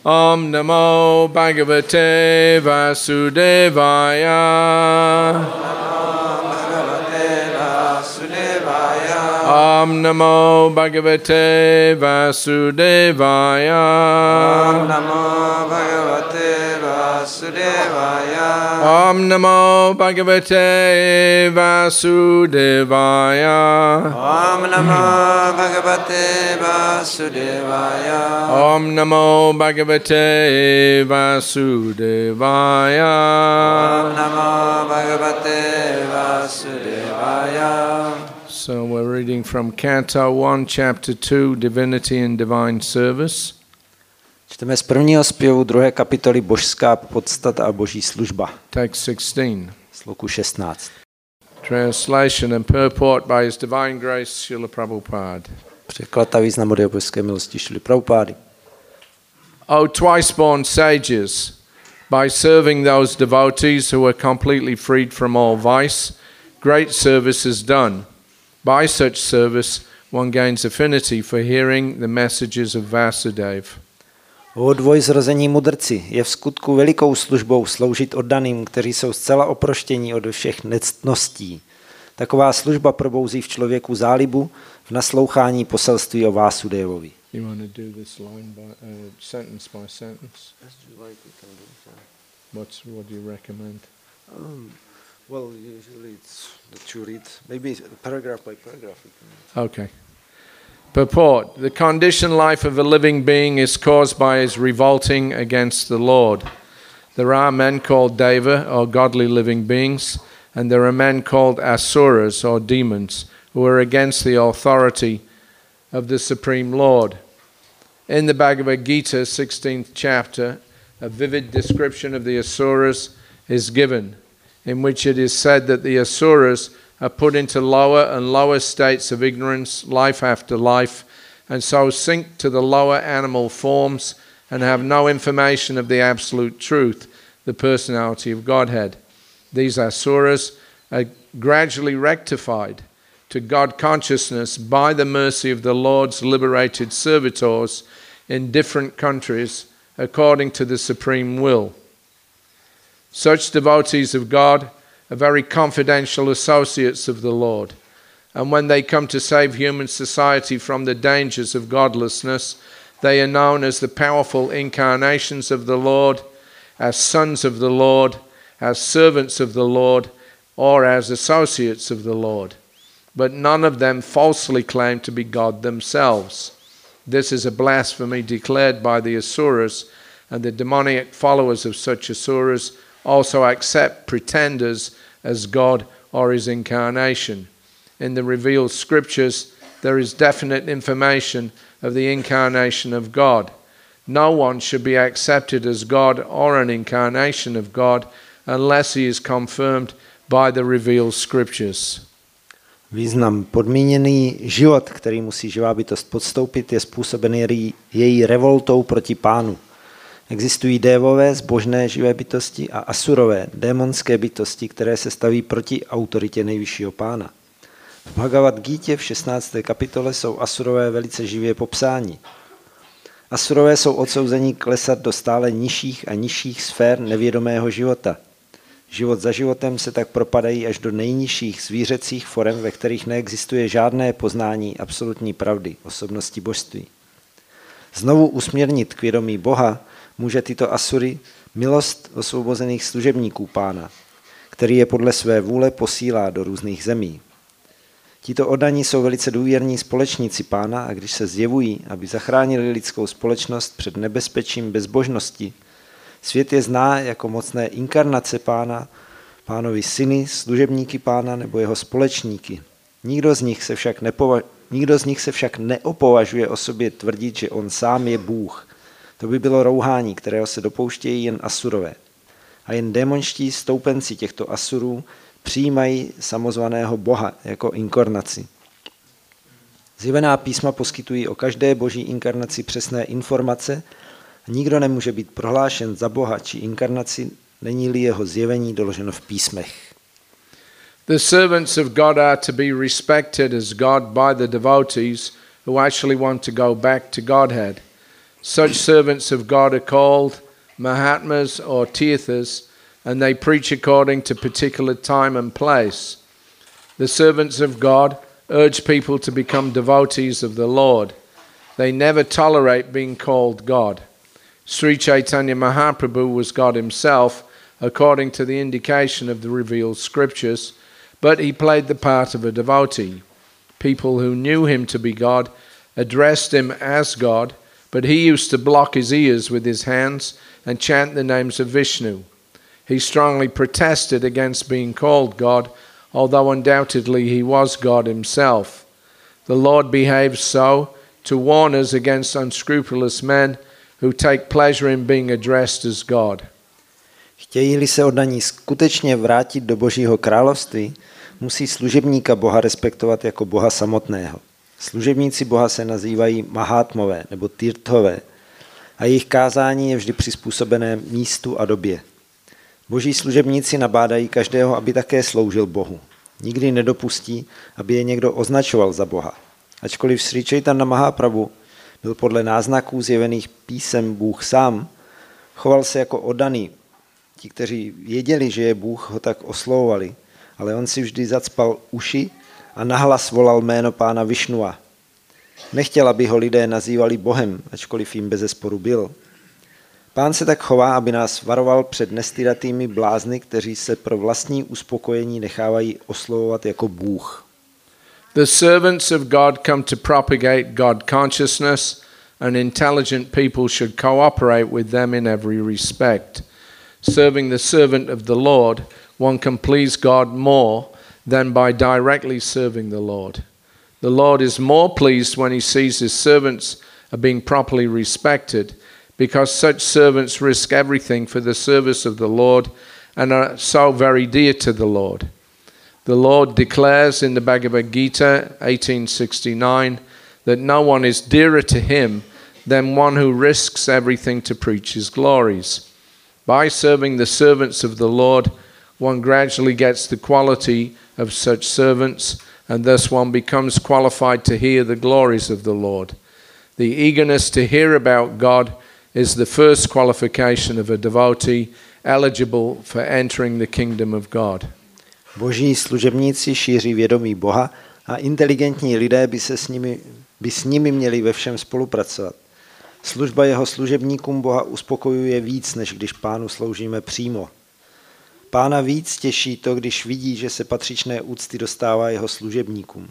Om Namo Bhagavate Vasudevaya. Om Namo Bhagavate Vasudevaya. Om Namo Bhagavate Vasudevaya. Om Namo Bhagavate Vasudevaya. Om Namo Bhagavate Vasudevaya. Om Namo Bhagavate Vasudevaya. Om Namo Bhagavate Vasudevaya. So we're reading from Canto 1, Chapter 2, Divinity and Divine Service. Čteme z prvního zpěvu druhé kapitoly Božská podstata a boží služba. Text 16. Sloku 16. Translation and purport by His Divine Grace, Srila Prabhupada. Překlad a význam od jeho božské milosti Šrily Prabhupády. O twice-born sages, by serving those devotees who are completely freed from all vice, great service is done. By such service, one gains affinity for hearing the messages of Vasudeva. O dvojzrození mudrci je v skutku velikou službou sloužit oddaným, kteří jsou zcela oproštění od všech nectností. Taková služba probouzí v člověku zálibu v naslouchání poselství o Vásudevovi. You want to do this line by sentence by sentence? What do you recommend? Well, usually it's that you read maybe paragraph by paragraph. Okay. Purport. The conditioned life of a living being is caused by his revolting against the Lord. There are men called Deva, or godly living beings, and there are men called Asuras, or demons, who are against the authority of the Supreme Lord. In the Bhagavad Gita, 16th chapter, a vivid description of the Asuras is given, in which it is said that the Asuras are put into lower and lower states of ignorance, life after life, and so sink to the lower animal forms and have no information of the absolute truth, the personality of Godhead. These Asuras are gradually rectified to God consciousness by the mercy of the Lord's liberated servitors in different countries according to the supreme will. Such devotees of God are very confidential associates of the Lord, and when they come to save human society from the dangers of godlessness, they are known as the powerful incarnations of the Lord, as sons of the Lord, as servants of the Lord, or as associates of the Lord. But none of them falsely claim to be God themselves. This is a blasphemy declared by the Asuras, and the demoniac followers of such Asuras also accept pretenders as God or his incarnation. In the revealed scriptures, there is definite information of the incarnation of God. No one should be accepted as God or an incarnation of God unless he is confirmed by the revealed scriptures. Význam. Podmíněný život, který musí živá bytost podstoupit, je způsobený její revoltou proti pánu. Existují dévové, zbožné živé bytosti a asurové, démonské bytosti, které se staví proti autoritě nejvyššího pána. V Bhagavad Gítě v 16. kapitole jsou asurové velice živě popsáni. Asurové jsou odsouzení klesat do stále nižších a nižších sfér nevědomého života. Život za životem se tak propadají až do nejnižších zvířecích forem, ve kterých neexistuje žádné poznání absolutní pravdy, osobnosti božství. Znovu usměrnit k vědomí Boha může tyto asury milost osvobozených služebníků pána, který je podle své vůle posílá do různých zemí. Tito oddaní jsou velice důvěrní společníci pána a když se zjevují, aby zachránili lidskou společnost před nebezpečím bezbožnosti, svět je zná jako mocné inkarnace pána, pánovi syny, služebníky pána nebo jeho společníky. Nikdo z nich se však neopovažuje o sobě tvrdit, že on sám je Bůh. To by bylo rouhání, kterého se dopouštějí jen asurové. A jen démonští stoupenci těchto asurů přijímají samozvaného Boha jako inkarnaci. Zjevená písma poskytují o každé boží inkarnaci přesné informace a nikdo nemůže být prohlášen za Boha či inkarnaci, není-li jeho zjevení doloženo v písmech. The servants of God are to be respected as God by the devotees who actually want to go back to Godhead. Such servants of God are called Mahatmas or Tirthas, and they preach according to particular time and place. The servants of God urge people to become devotees of the Lord. They never tolerate being called God. Sri Chaitanya Mahaprabhu was God himself, according to the indication of the revealed scriptures, but he played the part of a devotee. People who knew him to be God addressed him as God, but he used to block his ears with his hands and chant the names of Vishnu. He strongly protested against being called God, although undoubtedly he was God himself. The Lord behaves so to warn us against unscrupulous men who take pleasure in being addressed as God. Chtějí-li se oddaní skutečně vrátit do Božího království, musí služebníka Boha respektovat jako Boha samotného. Služebníci Boha se nazývají Mahátmové nebo Tirthové a jejich kázání je vždy přizpůsobené místu a době. Boží služebníci nabádají každého, aby také sloužil Bohu. Nikdy nedopustí, aby je někdo označoval za Boha. Ačkoliv Sri Chaitanya Mahaprabhu byl podle náznaků zjevených písem Bůh sám, choval se jako oddaný. Ti, kteří věděli, že je Bůh, ho tak oslovovali, ale on si vždy zacpal uši a nahlas volal jméno pána Višnua. Nechtěl, aby ho lidé nazývali Bohem, ačkoliv jim bezesporu byl. Pán se tak chová, aby nás varoval před nestydatými blázny, kteří se pro vlastní uspokojení nechávají oslovovat jako Bůh. The servants of God come to propagate God consciousness, and intelligent people should cooperate with them in every respect. Serving the servant of the Lord, one can please God more than by directly serving the Lord. The Lord is more pleased when he sees his servants are being properly respected, because such servants risk everything for the service of the Lord and are so very dear to the Lord. The Lord declares in the Bhagavad Gita 1869 that no one is dearer to him than one who risks everything to preach his glories. By serving the servants of the Lord, one gradually gets the quality of such servants, and thus one becomes qualified to hear the glories of the Lord. The eagerness to hear about God is the first qualification of a devotee eligible for entering the kingdom of God. Boží služebníci šíří vědomí Boha a inteligentní lidé by s nimi měli ve všem spolupracovat. Služba jeho služebníkům Boha uspokojuje víc, než když pánu sloužíme přímo. Pána víc těší to, když vidí, že se patřičné úcty dostává jeho služebníkům.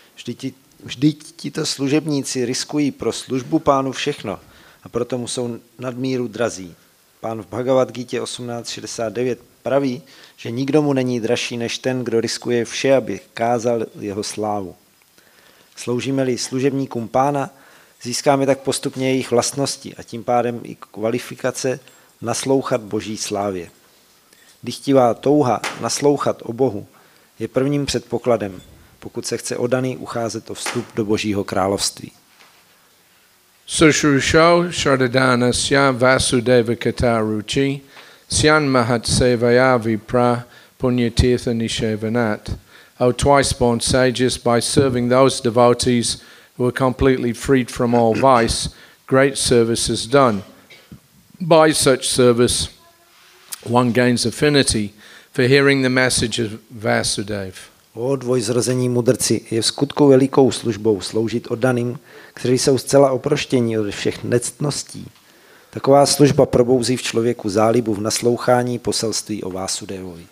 Vždyť tito služebníci riskují pro službu pánu všechno a proto mu jsou nadmíru drazí. Pán v Bhagavad Gita 1869 praví, že nikdo mu není dražší než ten, kdo riskuje vše, aby kázal jeho slávu. Sloužíme-li služebníkům pána, získáme tak postupně jejich vlastnosti a tím pádem i kvalifikace naslouchat Boží slávě. Dychtivá touha naslouchat o Bohu je prvním předpokladem, pokud se chce oddaný ucházet o vstup do Božího království. Sushrushau Shradadhanasya Vasudeva Kataruchi Syan Mahat Sevaya Vipra Punyatirtha Nishevanat. O twice born sages, by serving those devotees who are completely freed from all vice, great service is done. By such service, one gains affinity for hearing the message of Vasudeva. O dvojzrození mudrci, je v skutku velikou službou sloužit oddaným, kteří jsou zcela oproštění od všech nectností. Taková služba probouzí v člověku zálibu v naslouchání poselství o Vásudevovi.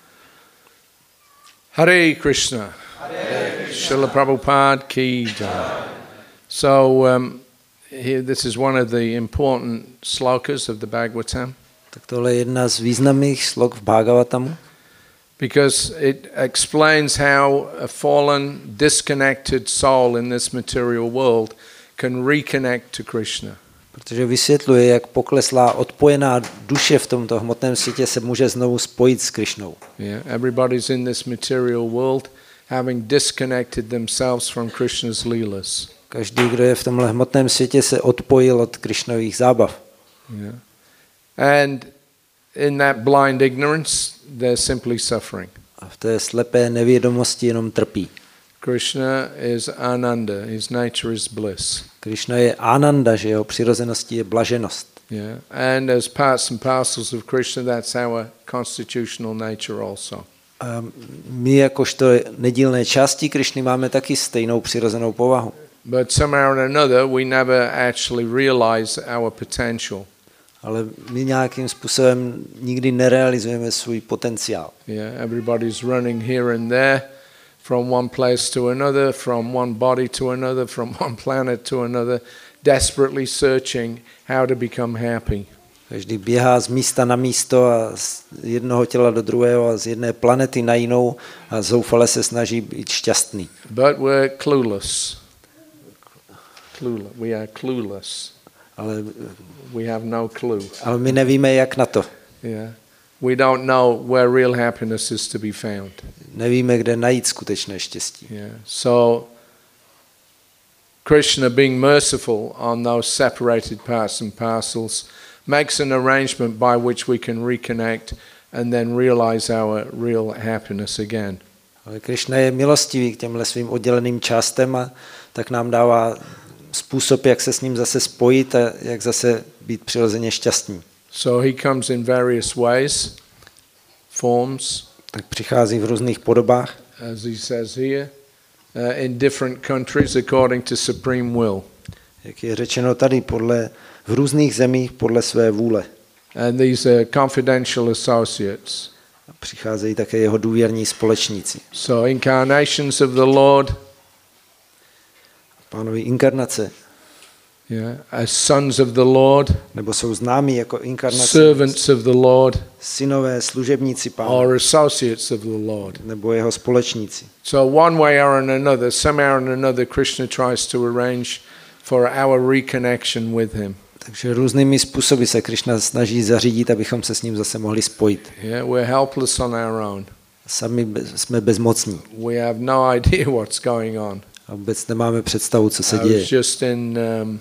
Hare Krishna. Srila Prabhupada ki jai. So here, this is one of the important slokas of the Bhagavatam. Tak tohle je jedna z významných slok v Bhagavatamu. Because it explains how a fallen, disconnected soul in this material world can reconnect to Krishna. Protože vysvětluje, jak pokleslá, odpojená duše v tomto hmotném světě se může znovu spojit s Krišnou. Yeah, everybody's in this material world having disconnected themselves from Krishna's leelas. Každý, kdo je v tomhle hmotném světě, se odpojil od Krišnových zábav. Yeah. And in that blind ignorance, they're simply suffering. A v té slepé nevědomosti jenom trpí. Krishna is Ananda, his nature is bliss. Krishna je Ananda, že jeho přirozeností je blaženost. Yeah. And as parts and parcels of Krishna, that's our constitutional nature also. A my jakožto nedílné části Krishny máme taky stejnou přirozenou povahu. But somehow or another, we never actually realize our potential. Ale my nějakým způsobem nikdy nerealizujeme svůj potenciál. Yeah, everybody's running here and there, from one place to another, from one body to another, from one planet to another, desperately searching how to become happy. Každý běhá z místa na místo a z jednoho těla do druhého a z jedné planety na jinou a zoufale se snaží být šťastný. But we're clueless. We are clueless. Ale We have no clue. my nevíme, jak na to. Yeah. We don't know where real happiness is to be found. Nevíme, kde najít skutečné štěstí. Yeah. So Krishna, being merciful on those separated parts and parcels, makes an arrangement by which we can reconnect and then realize our real happiness again. Ale Krishna je milostivý k těmhle svým odděleným částem a tak nám dává způsob, jak se s ním zase spojit a jak zase být přirozeně šťastní. So he comes in various ways, forms, Tak přichází v různých podobách, as he says here, in different countries according to supreme will. jak je řečeno tady, v různých zemích podle své vůle. And these are confidential associates. A přicházejí také jeho důvěrní společníci. So incarnations of the Lord, Pánovi inkarnace, yeah, as sons of the Lord, nebo jsou známí jako inkarnace, servants of the Lord, synové, služebníci Pána, or associates of the Lord. nebo jeho společníci. So one way or another, somehow or another, Krishna tries to arrange for our reconnection with him. Takže různými způsoby se Krishna snaží zařídit, abychom se s ním zase mohli spojit. Yeah, we're helpless on our own. Sami jsme bezmocní We have no idea what's going on. a vůbec nemáme představu, co se I děje. was just in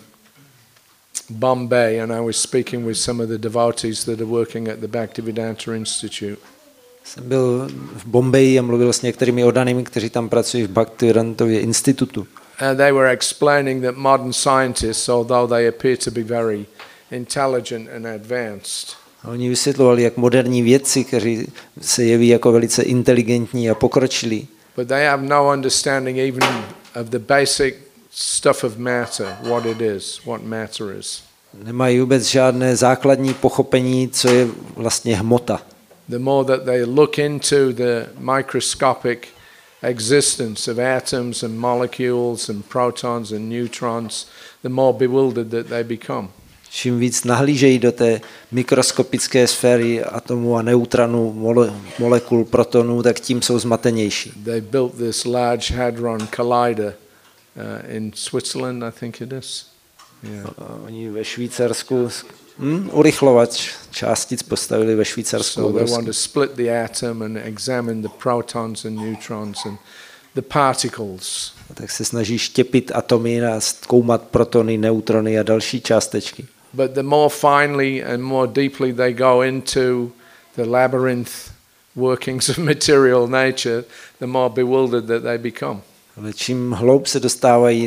Bombay and I was speaking with some of the devotees that are working at the Bhaktivedanta Institute. Jsem byl v Bombeji a mluvil s některými oddanými, kteří tam pracují v Bhaktivedantově institutu. And they were explaining that modern scientists, although they appear to be very intelligent and advanced, A oni vysvětlovali, jak moderní vědci, kteří se jeví jako velice inteligentní a pokročilí, but they have no understanding even of the basic stuff of matter, what it is, what matter is. nemají vůbec žádné základní pochopení, co je vlastně hmota. The more that they look into the microscopic existence of atoms and molecules and protons and neutrons, the more bewildered that they become. Čím víc nahlížejí do té mikroskopické sféry atomů a neutronů, molekul, protonů, tak tím jsou zmatenější. They built this Large Hadron Collider in Switzerland, I think it is. Yeah. Oni ve Švýcarsku urychlovač částic postavili ve Švýcarsku. So they want to split the atom and examine the protons and neutrons and the particles. Tak se snaží štěpit atomy a zkoumat protony, neutrony a další částečky. But the more finely and more deeply they go into the labyrinth workings of material nature, the more bewildered that they become. Ale čím hloub se dostávají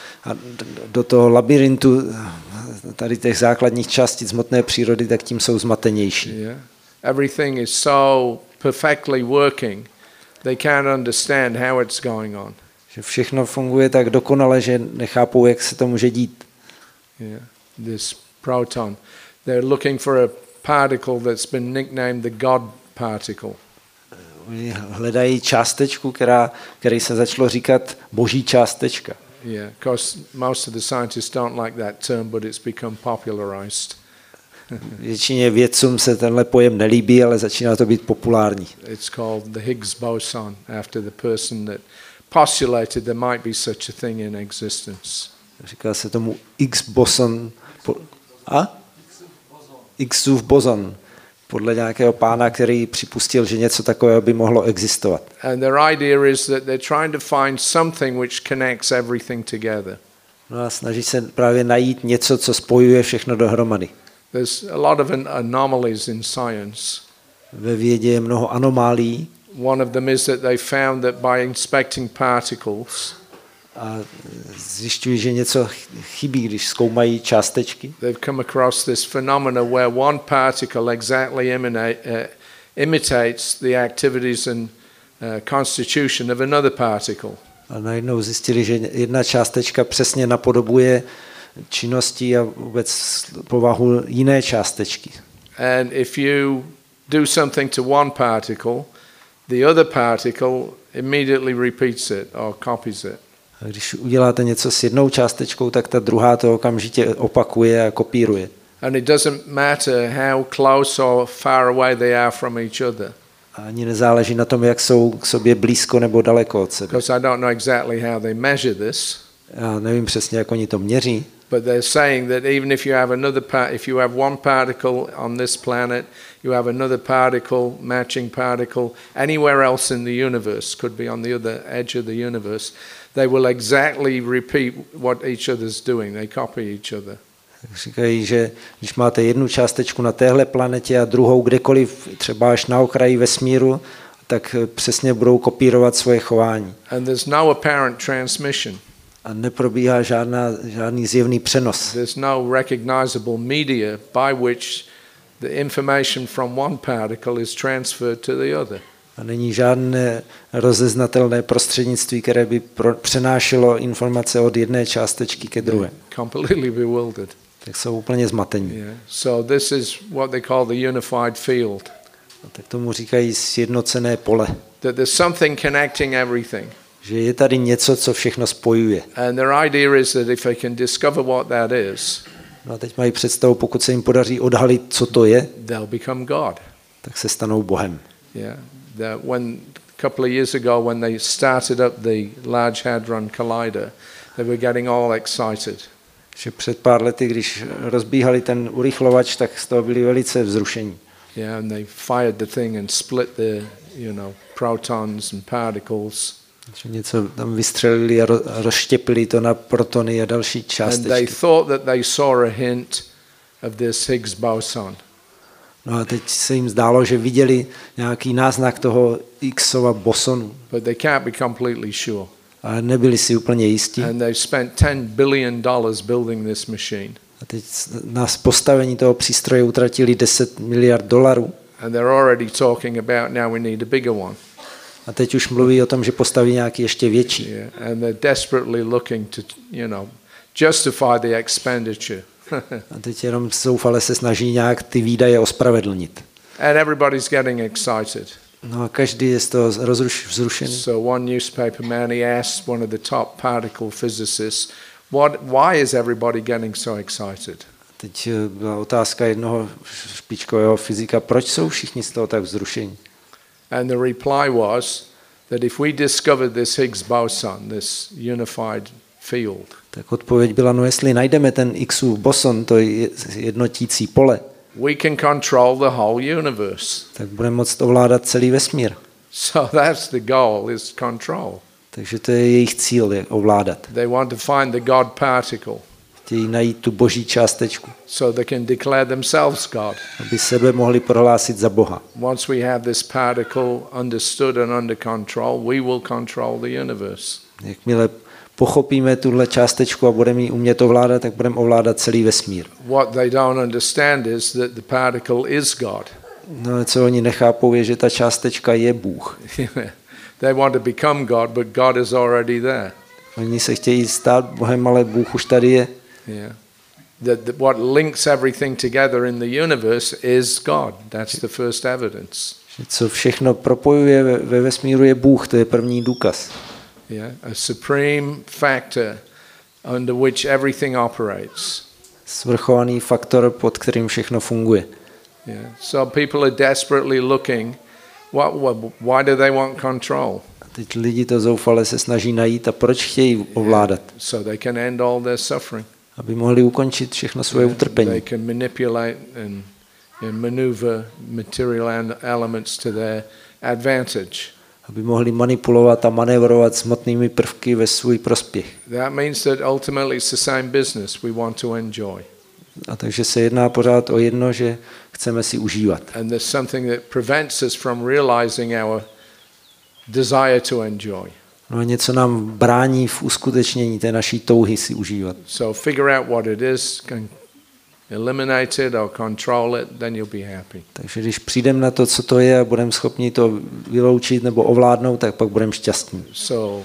do toho labirintu tady těch základních částic hmotné přírody, tak tím jsou zmatenější. Yeah. Everything is so perfectly working, they can't understand how it's going on. Že všechno funguje tak dokonale, že nechápou, jak se to může dít. Yeah. This proton. They're looking for a particle that's been nicknamed the God particle. Oni hledají částečku, který se začalo říkat boží částečka. Yeah, because most of the scientists don't like that term, but it's become popularized. Většině vědcům se tenhle pojem nelíbí, ale začíná to být populární. It's called the Higgs boson, after the person that postulated there might be such a thing in existence. Říká se tomu Higgs boson. Higgsův boson. Podle nějakého pána, který připustil, že něco takového by mohlo existovat. And their idea is that they're trying to find something which connects everything together. No a snaží se právě najít něco, co spojuje všechno dohromady. There's a lot of anomalies in science. Ve vědě je mnoho anomálií. One of them is that they found that by inspecting particles, a zjišťují, že něco chybí, když zkoumají částečky. They've come across this phenomenon where one particle exactly imitates the activities and constitution of another particle. A najednou zjistili, že jedna částečka přesně napodobuje činnosti a vůbec povahu jiné částečky. And if you do something to one particle, the other particle immediately repeats it or copies it. A když uděláte něco s jednou částečkou, tak ta druhá to okamžitě opakuje a kopíruje. And it doesn't matter how close or far away they are from each other. A ani nezáleží na tom, jak jsou k sobě blízko nebo daleko od sebe. Because I don't know exactly how they measure this. Já nevím přesně, jak oni to měří. But they're saying that even if you have if you have one particle on this planet, you have another particle, matching particle, anywhere else in the universe, could be on the other edge of the universe, they will exactly repeat what each other's doing. They copy each other. Říkají, že když máte jednu částečku na téhle planetě a druhou kdekoliv, třeba až na okraji vesmíru, tak přesně budou kopírovat svoje chování. And there's no apparent transmission. A neprobíhá žádný zjevný přenos. There's no recognizable media by which the information from one particle is transferred to the other. A není žádné rozeznatelné prostřednictví, které by přenášelo informace od jedné částečky ke druhé. Completely bewildered. Tak jsou úplně zmatení. Yeah. So this is what they call the unified field. A tak tomu říkají sjednocené pole. That there's something connecting everything. Že je tady něco, co všechno spojuje. And their idea is that if they can discover what that is, no a teď mají představu, pokud se jim podaří odhalit, co to je, they'll become God. tak se stanou Bohem. Yeah. When a couple of years ago when they started up the Large Hadron Collider, they were getting all excited. Že před pár lety, když rozbíhali ten urychlovač, tak z toho byli velice vzrušení. Yeah, and they fired the thing and split the, protons and particles. Že něco tam vystřelili a rozštěpili to na protony a další částečky. And they thought that they saw a hint of this Higgs boson. No a teď se jim zdálo, že viděli nějaký náznak toho Higgsova bosonu. But they can't be completely sure. Ale nebyli si úplně jistí. And they've spent $10 billion building this machine. A teď na postavení toho přístroje utratili $10 miliard. And they're already talking about now we need a bigger one. A teď už mluví o tom, že postaví nějaký ještě větší. Yeah, and they're desperately looking to, justify the expenditure. A teď jenom zoufale se snaží nějak ty výdaje ospravedlnit. And everybody's getting excited. No a každý je z toho vzrušený. So one newspaper man, he asked one of the top particle physicists, why is everybody getting so excited? Teď byla otázka jednoho špičkového fyzika, proč jsou všichni z toho tak vzrušení? And the reply was that if we discovered this Higgs boson, this unified field, tak odpověď byla, no jestli najdeme ten Higgsův boson, to je jednotící pole, we can control the whole universe. tak budeme moct ovládat celý vesmír. So that's the goal, is control. Takže to je jejich cíl, je ovládat. They want to find the God particle. Chtějí najít tu boží částečku, so they can declare themselves God. aby sebe mohli prohlásit za Boha. Once we have this particle understood and under control, we will control the universe. Jakmile pochopíme tuhle částečku a budeme ji umět ovládat, tak budeme ovládat celý vesmír. What they don't understand is that the particle is God. No, co oni nechápou, je, že ta částečka je Bůh. They want to become God, but God is already there. Oni se chtějí stát Bohem, ale Bůh už tady je. Yeah. What links everything together in the universe is God. That's the first evidence. Že co všechno propojuje ve vesmíru je Bůh, to je první důkaz. Yeah, a supreme factor under which everything operates. Svrchovaný faktor, pod kterým všechno funguje. Yeah. So people are desperately looking, why do they want control? A teď lidi to zoufale se snaží najít a proč chtějí ovládat. So they can end all their suffering. Aby mohli ukončit všechno svoje utrpení. They can manipulate and maneuver material elements to their advantage. Aby mohli manipulovat a manévrovat s hmotnými prvky ve svůj prospěch. That means that ultimately it's the same business we want to enjoy. A takže se jedná pořád o jedno, že chceme si užívat. And there's something that prevents us from realizing our desire to enjoy. No a něco nám brání v uskutečnění té naší touhy si užívat. So figure out what it is, can eliminate it or control it, then you'll be happy. Takže když přijdeme na to, co to je a budeme schopni to vyloučit nebo ovládnout, tak pak budeme šťastní. So,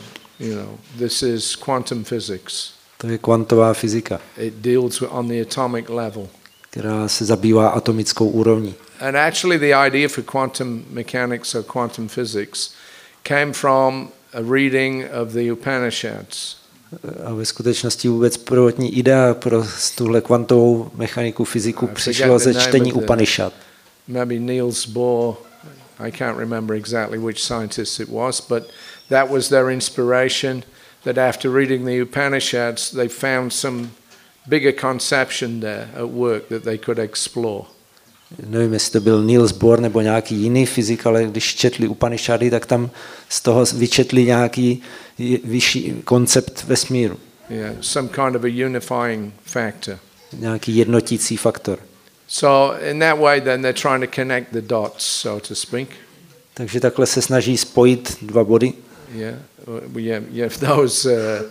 this is quantum physics. To je kvantová fyzika, It deals on the atomic level. která se zabývá atomickou úrovní. And actually the idea for quantum mechanics or quantum physics came from a reading of the Upanishads. A ve skutečnosti vůbec prvotní idea pro tuhle kvantovou mechaniku, fyziku přišla ze čtení Upanishad. Maybe Niels Bohr, I can't remember exactly which scientist it was, but that was their inspiration, that after reading the Upanishads they found some bigger conception there at work that they could explore. Nevím, jestli to byl Niels Bohr nebo nějaký jiný fyzik, ale když četli Upanishady, tak tam z toho vyčetli nějaký vyšší koncept vesmíru. Yeah, some kind of a unifying factor. Nějaký jednotící faktor. So in that way then they're trying to connect the dots, so to speak. Takže takhle se snaží spojit dva body. Yeah, you have those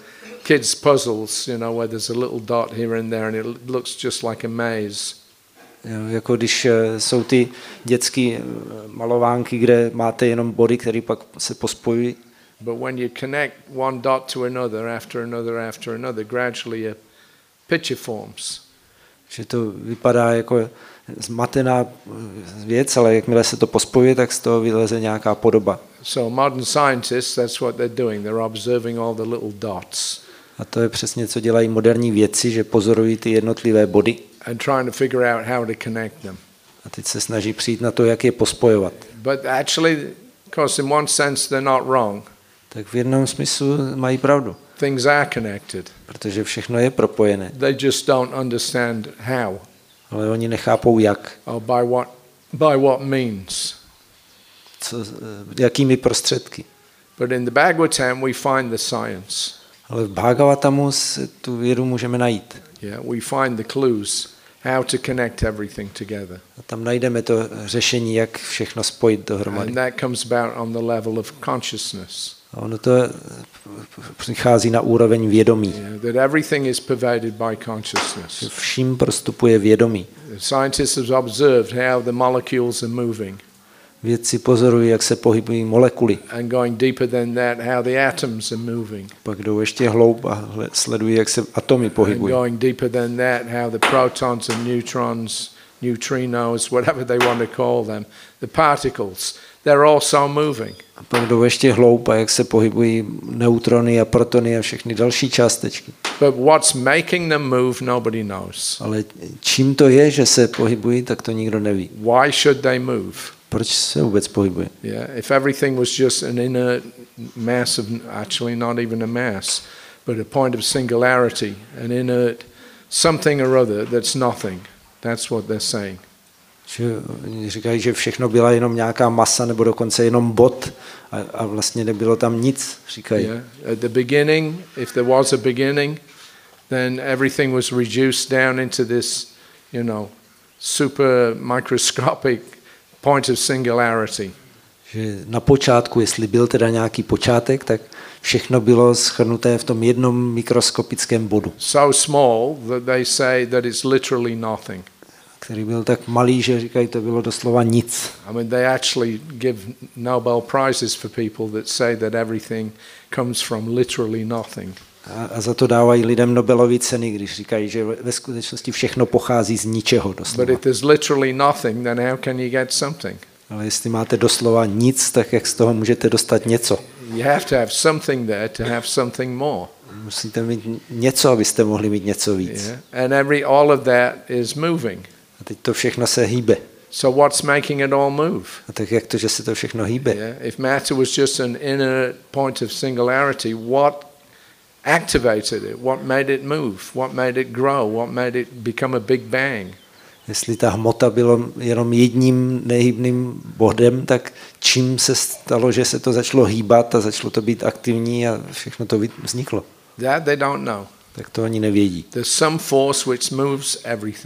kids puzzles, where there's a little dot here and there and it looks just like a maze. Jako když jsou ty dětské malovánky, kde máte jenom body, které pak se pospojují. But when you connect one dot to another after another after another, gradually a picture forms. Že to vypadá jako zmatená věc, ale jakmile se to pospojuje, tak z toho vyleze nějaká podoba. So modern scientists, that's what they're doing. They're observing all the little dots. A to je přesně, co dělají moderní vědci, že pozorují ty jednotlivé body. And trying to figure out how to connect them. A teď se snaží přijít na to, jak je pospojovat. But actually, because in one sense they're not wrong. Tak v jednom smyslu mají pravdu. Things are connected. Protože všechno je propojené. They just don't understand how. Ale oni nechápou jak. Or by what means. Jakými prostředky. But in the Bhagavatam we find the science. Ale v Bhagavatamu tu vědu můžeme najít. Yeah, we find the clues how to connect everything together. A tam najdeme to řešení, jak všechno spojit dohromady. And that comes about on the level of consciousness. A ono to přichází na úroveň vědomí. Yeah, that everything is pervaded by consciousness. Vším prostupuje vědomí. The scientists have observed how the molecules are moving. Vědci pozorují, jak se pohybují molekuly. And going deeper than that, how the atoms are moving. Pak jdou ještě hloub a sledují, jak se atomy pohybují. And going deeper than that, how the protons and neutrons, neutrinos, whatever they want to call them, the particles, they're also moving. A pak jdou ještě hloub a jak se pohybují neutrony a protony a všechny další částečky. But what's making them move, nobody knows. Ale čím to je, že se pohybují, tak to nikdo neví. Why should they move? Proč se vůbec pohybuje? Yeah, if everything was just an inert mass of, actually not even a mass, but a point of singularity, an inert something or other that's nothing. That's what they're saying. Že říkají, že všechno byla jenom nějaká masa nebo dokonce jenom bod a vlastně nebylo tam nic, říkají. Yeah. At the beginning, if there was a beginning, then everything was reduced down into this, super microscopic point of singularity. Že na počátku, jestli byl teda nějaký počátek, tak všechno bylo shrnuté v tom jednom mikroskopickém bodu. So small that they say that it's literally nothing. Který byl tak malý, že říkají, to bylo doslova nic. I mean, they actually give Nobel prizes for people that say that everything comes from literally nothing. A za to dávají lidem Nobelovy ceny, když říkají, že ve skutečnosti všechno pochází z ničeho doslova. But if there's literally nothing, then how can you get something? Ale jestli máte doslova nic, tak jak z toho můžete dostat něco? You have to have something there to have something more. Musíte mít něco, abyste mohli mít něco víc. Yeah? And all of that is moving. A teď to všechno se hýbe. So what's making it all move? A tak jak to, že se to všechno hýbe? Yeah? If matter was just an inner point of singularity, what activated it? What made it move? What made it grow? What made it become a big bang? Jestli ta hmota bylo jenom jedním nehybným bodem, tak čím se stalo, že se to začalo hýbat a začalo to být aktivní a všechno to vzniklo? That they don't know. Tak to oni nevědí. There's some force which moves everything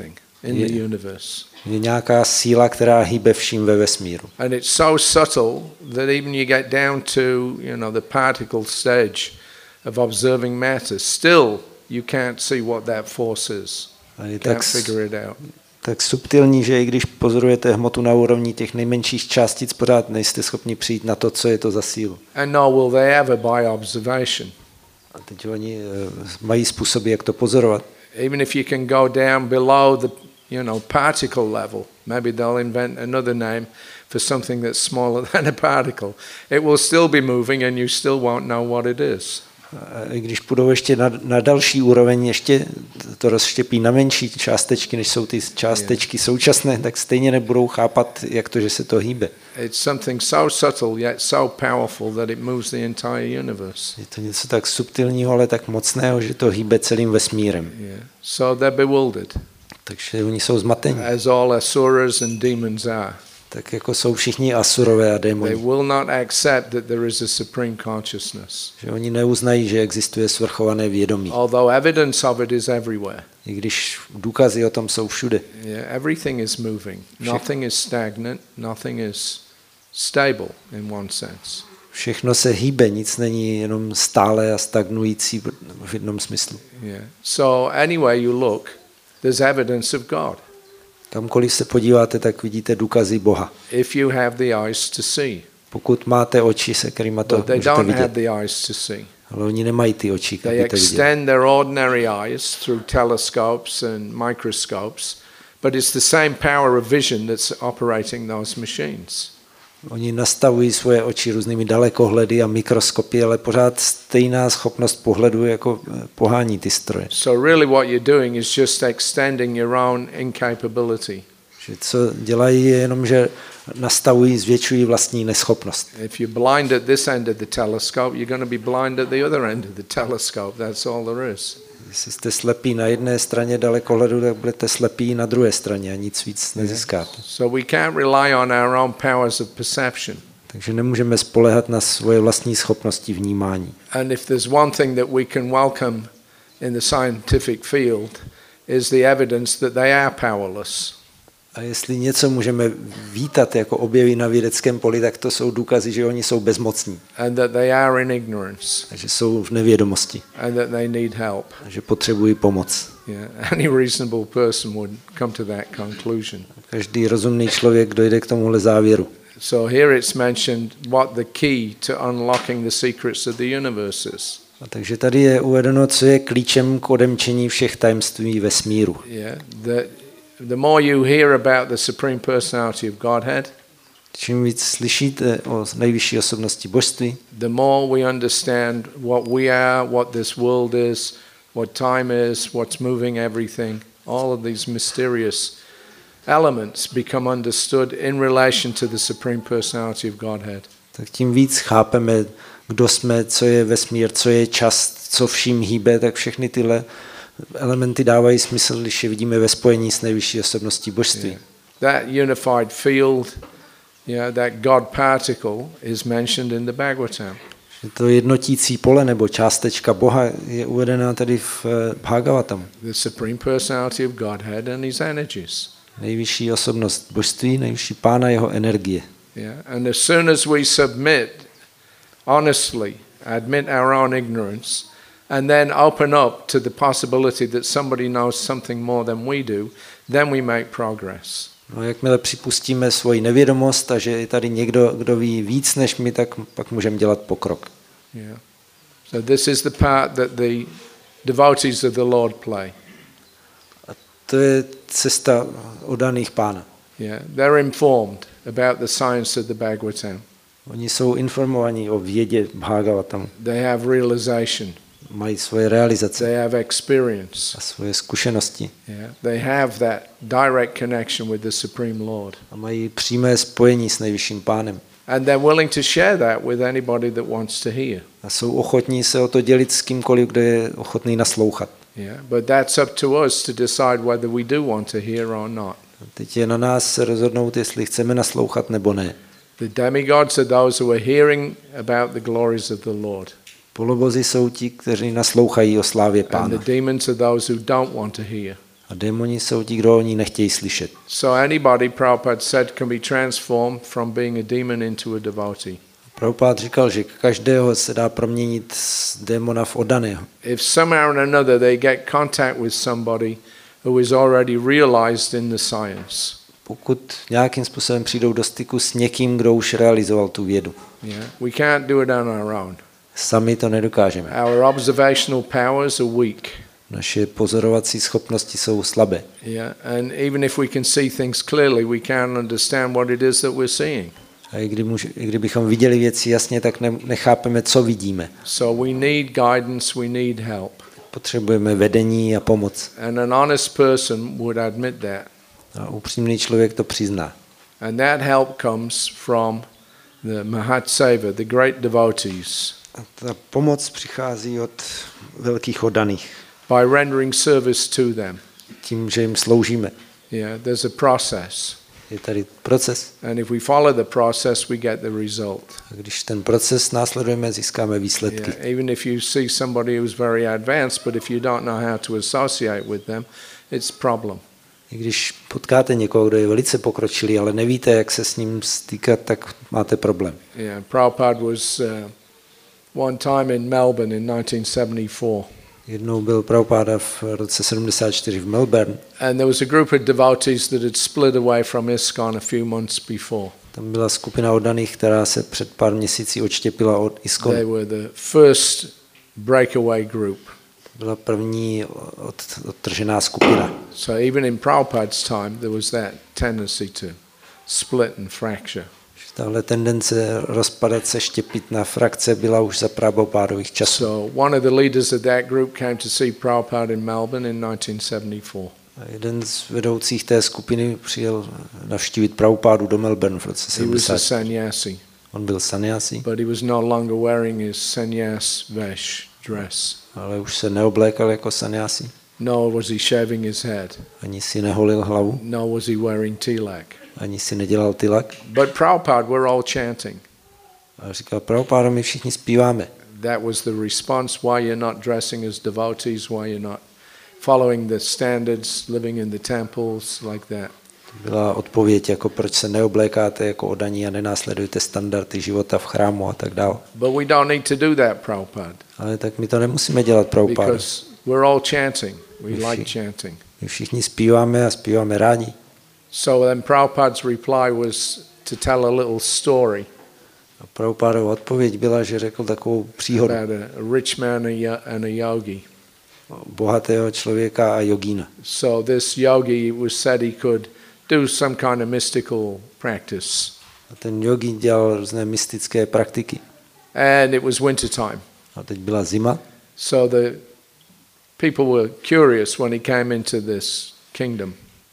in the universe. Je nějaká síla, která hýbe vším ve vesmíru. And it's so subtle that even you get down to, the particle stage of observing matter, still you can't see what that force is. Can't figure it out. Tak subtilní, že i když pozorujete hmotu na úrovni těch nejmenších částic, pořád nejste schopni přijít na to, co je to za sílu. And nor will they ever by observation. A teď oni mají způsoby, jak to pozorovat. Even if you can go down below the, particle level, maybe they'll invent another name for something that's smaller than a particle. It will still be moving and you still won't know what it is. I když půjdou ještě na další úroveň, ještě to rozštěpí na menší částečky, než jsou ty částečky současné, tak stejně nebudou chápat, jak to, že se to hýbe. It's something so subtle yet so powerful that it moves the entire universe. Je to něco tak subtilního, ale tak mocného, že to hýbe celým vesmírem. So they're bewildered. Takže oni jsou zmatení. As all asuras and demons are. Tak jako jsou všichni asurové a démoni. They will not accept that there is a supreme consciousness. Že oni neuznají, že existuje svrchované vědomí. Although evidence of it is everywhere. I když důkazy o tom jsou všude. Everything is moving. Nothing is stagnant, nothing is stable in one sense. Všechno se hýbe, nic není jenom stále a stagnující v jednom smyslu. So anyway you look, there's evidence of God. Kamkoliv se podíváte, tak vidíte důkazy Boha. If you have the eyes to see. Pokud máte oči, se kterými to můžete vidět. Have the eyes to see. Ale oni nemají ty oči, aby They to viděli. extend their ordinary eyes through telescopes and microscopes, but it's the same power of vision that's operating those machines. Oni nastavují svoje oči různými dalekohledy a mikroskopy, ale pořád stejná schopnost pohledu jako pohání ty stroje. So really what you're doing is just extending your own incapability. Že co dělají je jenom, že nastavují, zvětšují vlastní neschopnost. If you're blind at this end of the telescope, you're going to be blind at the other end of the telescope. That's all there is. Jestli jste slepí na jedné straně dalekohledu, tak budete slepí na druhé straně a nic víc nezískáte. So we can't rely on our own powers of perception. Takže nemůžeme spoléhat na svoje vlastní schopnosti vnímání. And if there's one thing that we can welcome in the scientific field is the evidence that they are powerless. A jestli něco můžeme vítat jako objevy na vědeckém poli, tak to jsou důkazy, že oni jsou bezmocní. And that they are in ignorance. A že jsou v nevědomosti. And that they need help. A že potřebují pomoc. Any reasonable person would come to that conclusion. Každý rozumný člověk dojde k tomuhle závěru. So here it's mentioned what the key to unlocking the secrets of the universe is. A takže tady je uvedeno, co je klíčem k odemčení všech tajemství vesmíru. The more you hear about the supreme personality of Godhead, čím víc slyšíte o nejvyšší osobnosti božství, the more we understand what we are, what this world is, what time is, what's moving everything. All of these mysterious elements become understood in relation to the supreme personality of Godhead. Tak tím víc chápeme, kdo jsme, co je vesmír, co je čas, co vším hýbe, tak všechny tyhle elementy dávají smysl, když je vidíme ve spojení s nejvyšší osobností božství. That unified field, that God particle is mentioned in the Bhagavatam. To jednotící pole nebo částečka Boha je uvedená tady v Bhagavatamu. The supreme personality of Godhead and his energies. Nejvyšší osobnost božství, nejvyšší pána, jeho energie. And as soon as we submit honestly, admit our own ignorance, and then open up to the possibility that somebody knows something more than we do, then we make progress. No, jakmile připustíme svoji nevědomost a že je tady někdo, kdo ví víc než my, tak pak můžeme dělat pokrok. So this is the part that the devotees of the Lord play. A to je cesta oddaných pána. They're informed about the science of the Bhagavatam. Oni jsou informovaní o vědě Bhagavatamu. They have realization. Mají svoje realizace. They have experience. A svoje zkušenosti. They have that direct connection with the Supreme Lord. A mají přímé spojení s nejvyšším pánem. And they're willing to share that with anybody that wants to hear. A jsou ochotní se o to dělit s kýmkoliv, kdo je ochotný naslouchat. But that's up to us to decide whether we do want to hear or not. Teď je na nás se rozhodnout, jestli chceme naslouchat nebo ne. The demigods are those who are hearing about the glories of the Lord. Polobozi jsou ti, kteří naslouchají o slávě pána. And the demons are those who don't want to hear. A démoni jsou ti, kdo o ní nechtějí slyšet. So anybody, Prabhupada said, can be transformed from being a demon into a devotee. Prabhupada říkal, že každého se dá proměnit z démona v oddaného. If somehow or another they get contact with somebody who is already realized in the science. Pokud nějakým způsobem přijdou do styku s někým, kdo už realizoval tu vědu. Yeah, we can't do it on our own. Sami to nedokážeme. Our observational powers are weak. Naše pozorovací schopnosti jsou slabé. Yeah, and even if we can see things clearly, we can't understand what it is that we're seeing. A i kdybychom viděli věci jasně, tak nechápeme, co vidíme. So we need guidance, we need help. Potřebujeme vedení a pomoc. And an honest person would admit that. A upřímný člověk to přizná. And that help comes from the Mahatseva, the great devotees. A ta pomoc přichází od velkých oddaných. By rendering service to them. Tím, že jim sloužíme. Yeah, there's a process. Je tady proces. And if we follow the process, we get the result. A když ten proces následujeme, získáme výsledky. Yeah, even if you see somebody who's very advanced, but if you don't know how to associate with them, it's a problem. I když potkáte někoho, kdo je velice pokročilý, ale nevíte, jak se s ním stýkat, tak máte problém. Yeah, Prabhupada was one time in Melbourne in 1974. Jednou byl Prabhupada v roce 74 v Melbourne. And there was a group of devotees that had split away from ISKCON a few months before. Tam byla skupina oddaných, která se před pár měsíci odštěpila od ISKCON. They were the first breakaway group. Byla první odtržená skupina. So even in Prabhupada's time there was that tendency to split and fracture. Tahle tendence rozpadat se, štěpit na frakce byla už za Prabhupádových časů. So one of the leaders of that group came to see Prabhupada in Melbourne in 1974. A jeden z vedoucích té skupiny přijel navštívit Prabhupádu do Melbourne v roce He was a 70. sannyasi, On byl sannyasi, but he was no longer wearing his sannyas vesh dress. ale už se neoblékal jako sannyasi. Nor was he shaving his head. Ani si neholil hlavu, Nor was he wearing tilak. ani si nedělal tilak. But Prabhupada, we're all chanting. A říkal, Prabhupádo, my všichni zpíváme. That was the response why you're not dressing as devotees, why you're not following the standards, living in the temples, like that. Byla odpověď, jako proč se neoblékáte jako oddaní a nenásledujete standardy života v chrámu a tak dále. But we don't need to do that, Prabhupada, Ale tak my to nemusíme dělat, Prabhupádo. because we're all chanting. We like chanting. My všichni zpíváme a zpíváme rádi. So then Prabhupada's reply was to tell a little story A Prabhupádova odpověď byla, že řekl takovou příhodu about a rich man and a yogi. bohatého člověka a jogína. So this yogi was said he could do some kind of mystical practice. A ten jogi dělal různé mystické praktiky. And it was winter time. A teď byla zima. So the people were curious when he came into this kingdom.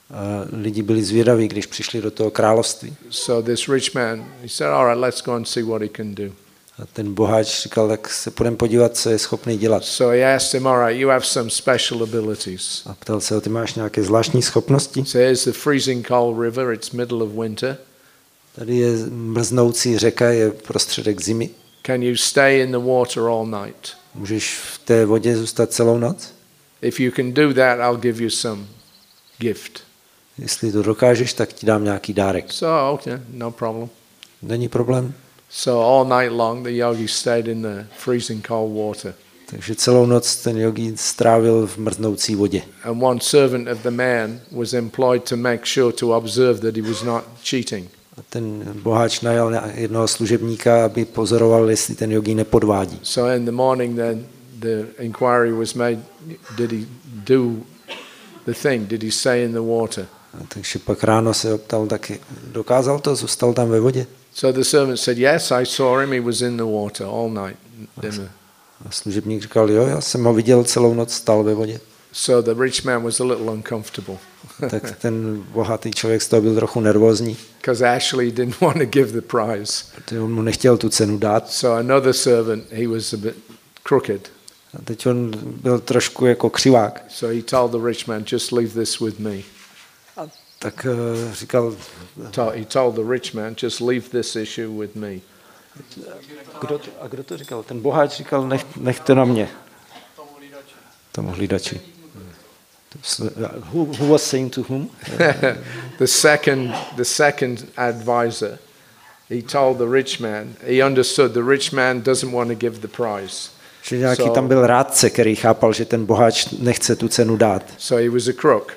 A lidi byli zvědaví, když přišli do toho království. So this rich man, he said, all right, let's go and see what he can do. A ten boháč říkal, tak se půjdeme podívat, co je schopný dělat. So he asked him, all right, you have some special abilities. A ptal se ho, ty máš nějaké zvláštní schopnosti? So here's the freezing cold river, it's middle of winter. Tady je mrznoucí řeka, je prostředek zimy. Can you stay in the water all night? Můžeš v té vodě zůstat celou noc? If you can do that, I'll give you some gift. Jestli to dokážeš, tak ti dám nějaký dárek. So, okay, no problem. Není problém. So all night long the yogi stayed in the freezing cold water. Takže celou noc ten jogi strávil v mrznoucí vodě. And one servant of the man was employed to make sure to observe that he was not cheating. A ten boháč najal jednoho služebníka, aby pozoroval, jestli ten jogi nepodvádí. So in the morning then the inquiry was made, did he do the thing? Did he stay in the water? A takže pak ráno se optal, tak dokázal to, zůstal tam ve vodě. So the servant said, yes, I saw him, he was in the water all night. A služebník říkal, jo, já jsem ho viděl celou noc, stál ve vodě. So the rich man was a little uncomfortable. Tak ten bohatý člověk z toho byl trochu nervózní, Because actually he didn't want to give the prize. protože on mu nechtěl tu cenu dát. So another servant, he was a bit crooked. A teď on byl trošku jako křivák. So he told the rich man, just leave this with me. Tak říkal, He told the rich man, just leave this issue with me. kdo to říkal? Ten boháč říkal, nechte na mě. Tomu hlídači. Who was saying to whom? The second advisor, he told the rich man, he understood the rich man doesn't want to give the prize. Že nějaký tam byl rádce, který chápal, že ten boháč nechce tu cenu dát. So he was a crook.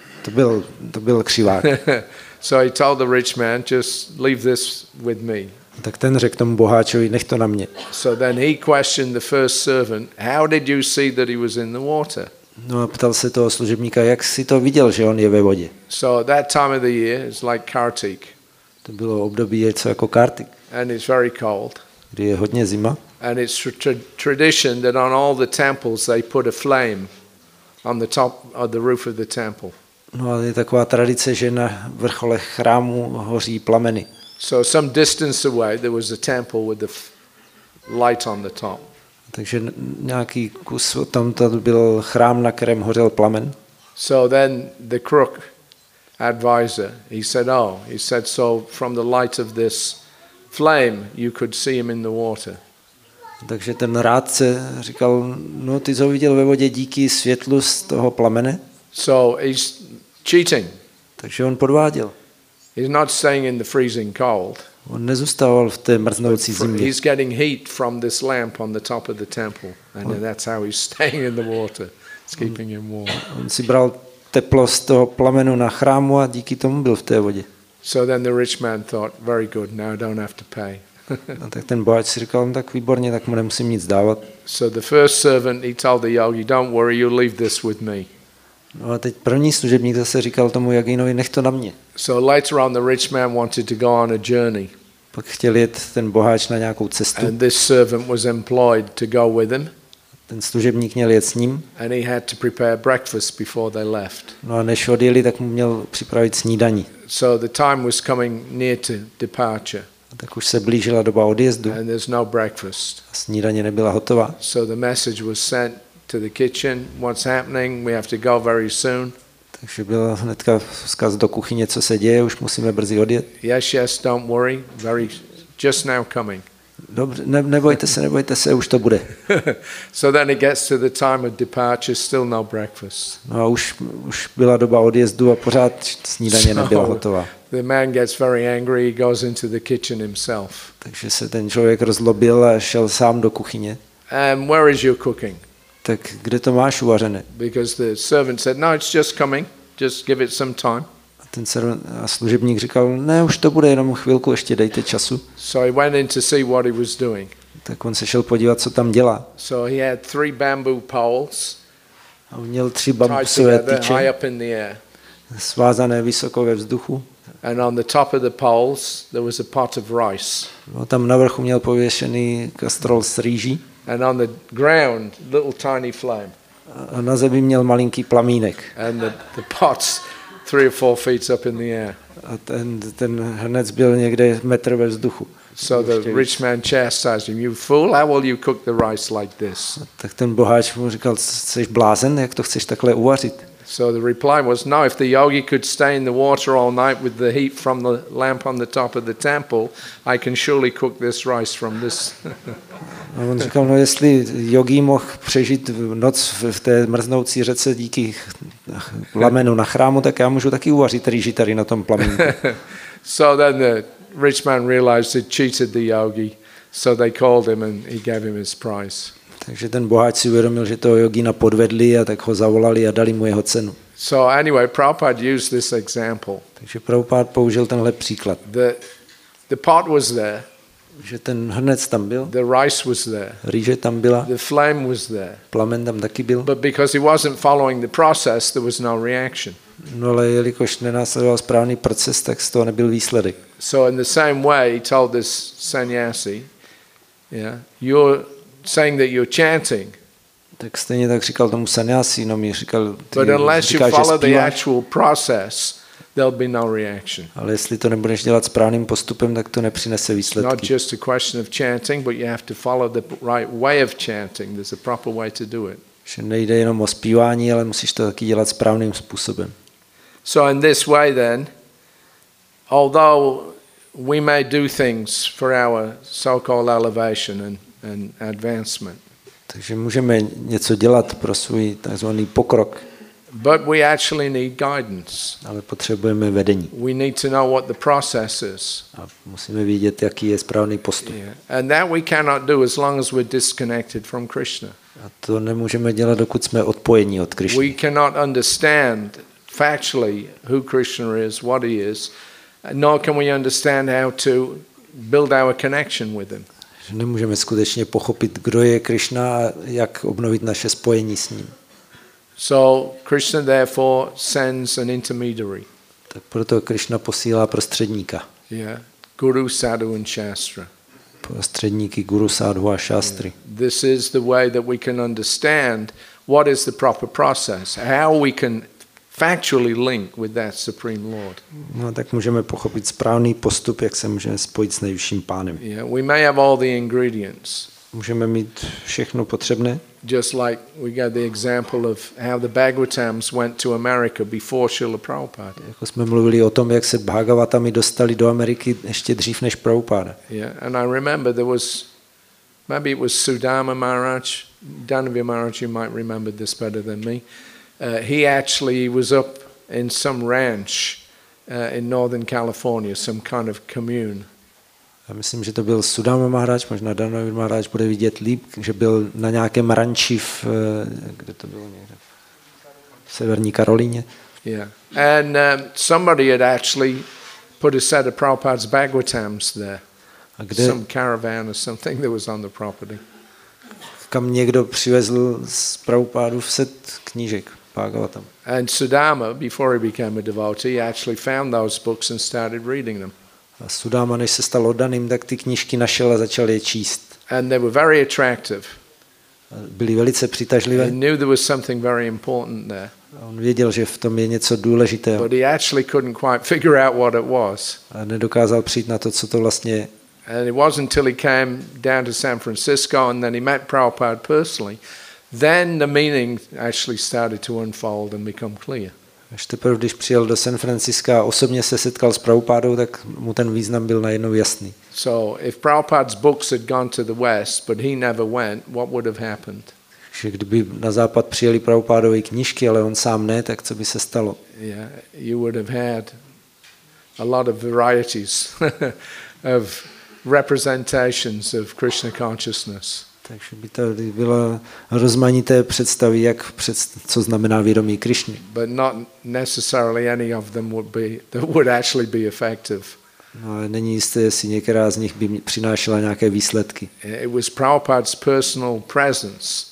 To byl křivák. So he told the rich man, just leave this with me. Tak ten řekl tomu boháčovi, nech to na mě. So then he questioned the first servant, how did you see that he was in the water? No a ptal se toho služebníka, jak si to viděl, že on je ve vodě. So at that time of the year, it's like Kartik. To bylo období něco jako Kartik, And it's very cold. kdy je hodně zima. And it's tradition that on all the temples they put a flame on the top of the roof of the temple. No a je taková tradice, že na vrcholech chrámu hoří plameny. So some distance away there was a temple with the light on the top. Takže nějaký kus tam byl chrám, na kterém hořel plamen. So then the crook advisor, he said, so from the light of this flame you could see him in the water. Takže ten rádce říkal, no ty jsi ho viděl ve vodě díky světlu z toho plamene. So he's cheating. Takže on podváděl. He's not staying in the freezing cold. On nezůstával v té mrznoucí zimě. He's getting heat from this lamp on the top of the temple, and that's how he's staying in the water. It's keeping him warm. On si bral teplo z toho plamenu na chrámu a díky tomu byl v té vodě. So then the rich man thought, very good, now I don't have to pay. A tak ten boháč si říkal, no tak výborně, tak mu nemusím nic dávat. So the first servant, he told the yogi, don't worry, you leave this with me. No a teď první služebník zase říkal tomu jogínovi, nech to na mě. So later on the rich man wanted to go on a journey. Pak chtěl jet ten boháč na nějakou cestu. And this servant was employed to go with him. Ten služebník měl jet s ním. And he had to prepare breakfast before they left. No a než odjeli, tak mu měl připravit snídani. So the time was coming near to departure. A tak už se blížila doba odjezdu. And there's no breakfast. A snídaně nebyla hotová. So the message was sent to the kitchen, what's happening, we have to go very soon. Takže byl hnedka vzkaz do kuchyně, co se děje, už musíme brzy odjet. Yes, don't worry, just now coming. Dobře, nebojte se, už to bude. So then it gets to the time of departure, still no breakfast. No a už byla doba odjezdu a pořád snídaně nebyla hotová. The man gets very angry, he goes into the kitchen himself. Takže se ten člověk rozlobil a šel sám do kuchyně. Where is your cooking? Tak kde to máš uvařené? Because the servant said, no, it's just coming, just give it some time. A služebník říkal, ne, už to bude, jenom chvilku, ještě dejte času. So he went in to see what he was doing. Tak on se šel podívat, co tam dělá. So he had 3 bamboo poles. A on měl 3 bambusové tyče, high up in the air. svázané vysoko ve vzduchu. And on the top of the poles there was a pot of rice. No, tam na vrchu měl pověšený kastrol s rýží. And on the ground little tiny flame. A na zemi měl malinký plamínek. And the pot's 3 or 4 feet up in the air. A ten hrnec byl někde metr ve vzduchu. So the rich man chastised him, you fool, how will you cook the rice like this? A tak ten boháč mu říkal, jsi blázen, jak to chceš takhle uvařit? So the reply was, no, if the yogi could stay in the water all night with the heat from the lamp on the top of the temple, I can surely cook this rice from this. A on říkal, no jestli jogi mohl přežít noc v té mrznoucí řece díky plamenu na chrámu, tak já můžu taky uvařit rýži tady na tom plamínku. So then the rich man realized he cheated the yogi, so they called him and he gave him his prize. Takže ten boháč si uvědomil, že toho jogína podvedli a tak ho zavolali a dali mu jeho cenu. So anyway, Prabhupada used this example. Takže Prabhupada použil tenhle příklad. The pot was there. Že ten hrnec tam byl. The rice was there. Rýže tam byla. The flame was there. Plamen tam taky byl. But because he wasn't following the process, there was no reaction. No ale jelikož nenásledoval správný proces, tak z toho nebyl výsledek. So in the same way, he told this sannyasi, yeah, you're saying that you're chanting. Tak stejně tak říkal tomu sannyasi, no mi říkal, but unless you follow the actual process, there'll be no reaction. Ale jestli to nebudeš dělat správným postupem, tak to nepřinese výsledky. Not just a question of chanting, but you have to follow the right way of chanting. There's a proper way to do it. Že nejde jenom o zpívání, ale musíš to taky dělat správným způsobem. So in this way then, although we may do things for our so-called elevation and advancement. Takže můžeme něco dělat pro svůj takzvaný pokrok. But we actually need guidance. Ale potřebujeme vedení. We need to know what the process is. A musíme vědět, jaký je správný postup. Yeah. And that we cannot do as long as we're disconnected from Krishna. A to nemůžeme dělat, dokud jsme odpojení od We Krišny. cannot understand factually who Krishna is, what he is, nor can we understand how to build our connection with him. Že nemůžeme skutečně pochopit, kdo je Krišna a jak obnovit naše spojení s ním. So Krishna therefore sends an intermediary. Tak proto Krišna posílá prostředníka. Yeah. Guru, sadhu and shastra. Prostředníky guru, sadhu a šástry. This is the way that we can understand what is the proper process, how we can factually link with that Supreme Lord. No, tak můžeme pochopit správný postup, jak se můžeme spojit s nejvyšším pánem. Yeah, we may have all the ingredients, Můžeme mít všechno potřebné, just like we got the example of how the Bhagavatams went to America before Srila Prabhupada. jako jsme mluvili o tom, jak se Bhagavatami dostali do Ameriky ještě dřív než Prabhupada. Yeah, and I remember there was, maybe it was Sudama Maharaj, Dhanavya Maharaj, you might remember this better than me. He actually was up in some ranch in Northern California, some kind of commune. Já myslím, že to byl Sudama Maharaj, možná Dhanavya Maharaj bude vidět líp, že byl na nějakém ranči kde to bylo někde? V Severní Karolíně. Yeah, and somebody had actually put a set of Prabhupada's Bhagavatams there. A kde, Some caravan or something that was on the property. kam někdo přivezl z Prabhupádův set knížek Bhagavatam. And Sudama, before he became a devotee, actually found those books and started reading them. A Sudama, než se stal oddaným, tak ty knížky našel a začal je číst. And they were very attractive. Byly velice přitažlivé. He knew there was something very important there. A on věděl, že v tom je něco důležitého. But he actually couldn't quite figure out what it was. A nedokázal přijít na to, co to vlastně je. And it wasn't until he came down to San Francisco and then he met Prabhupada personally, then the meaning actually started to unfold and become clear. Až teprve, když přijel do San Francisca a osobně se setkal s Prabhupádou, tak mu ten význam byl najednou jasný. So if Prabhupada's books had gone to the West, but he never went, what would have happened? Že kdyby na západ přijeli Prabhupádové knížky, ale on sám ne, tak co by se stalo? Yeah, you would have had a lot of varieties of representations of Krishna consciousness. Takže by to bylo rozmanité představy, co znamená vědomí Krišny. But not necessarily any of them would actually be effective. No, ale není jisté, jestli některá z nich by přinášela nějaké výsledky. It was Prabhupada's personal presence,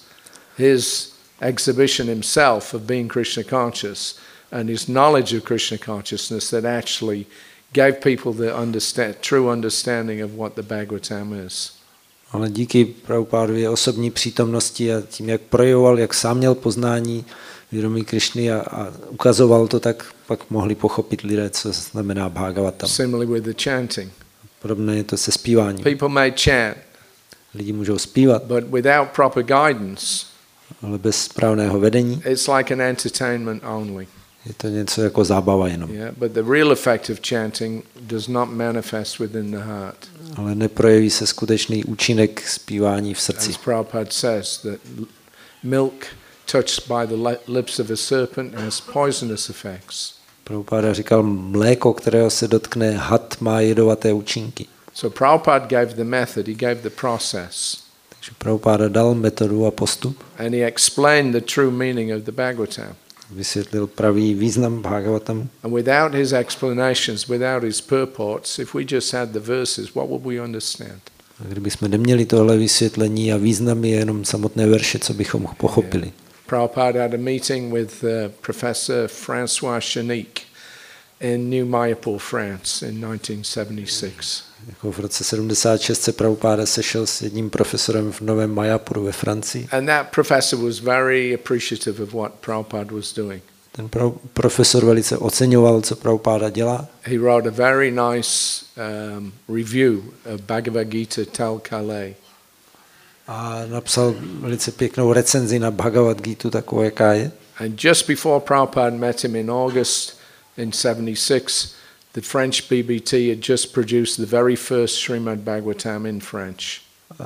his exhibition himself of being Krishna conscious and his knowledge of Krishna consciousness that actually gave people the true understanding of what the Bhagavatam is. Ale díky Prabhupádově osobní přítomnosti a tím, jak projevoval, jak sám měl poznání vědomí Krišny a ukazoval to, tak pak mohli pochopit lidé, co znamená Bhagavatam. Similarly with the chanting. Podobné je to se zpíváním. People may chant, Lidi můžou zpívat, but without proper guidance, ale bez správného vedení it's like an entertainment only. je to něco jako zábava jenom. Yeah, but the real effect of chanting does not manifest within the heart. Ale neprojeví se skutečný účinek zpívání v srdci. As Prabhupada says, that milk touched by the lips of a serpent has poisonous effects. Prabhupada říkal, mléko, kterého se dotkne had, má jedovaté účinky. So Prabhupada gave the method, he gave the process. Takže Prabhupada dal metodu a postup. And he explained the true meaning of the Bhagavatam. Vysvětlil pravý význam Bhagavatamu. And without his explanations, without his purports, if we just had the verses, what would we understand? A kdybychom neměli tohle vysvětlení a významy, jenom samotné verše, co bychom pochopili. Yeah. Prabhupada had a meeting with Professor François Chenique in New Mayapur, France in 1976. Jako v roce 76 se Prabhupada sešel s jedním profesorem v Novém Mayapuru ve Francii. And that professor was very appreciative of what Prabhupada was doing. Ten profesor velice oceňoval, co Prabhupada dělá. He wrote a very nice review of Bhagavad Gita Tal Kale. A napsal velice pěknou recenzi na Bhagavad Gitu, takovou, jaká je. And just before Prabhupada met him in August in 76, the French BBT had just produced the very first Srimad Bhagavatam in French. A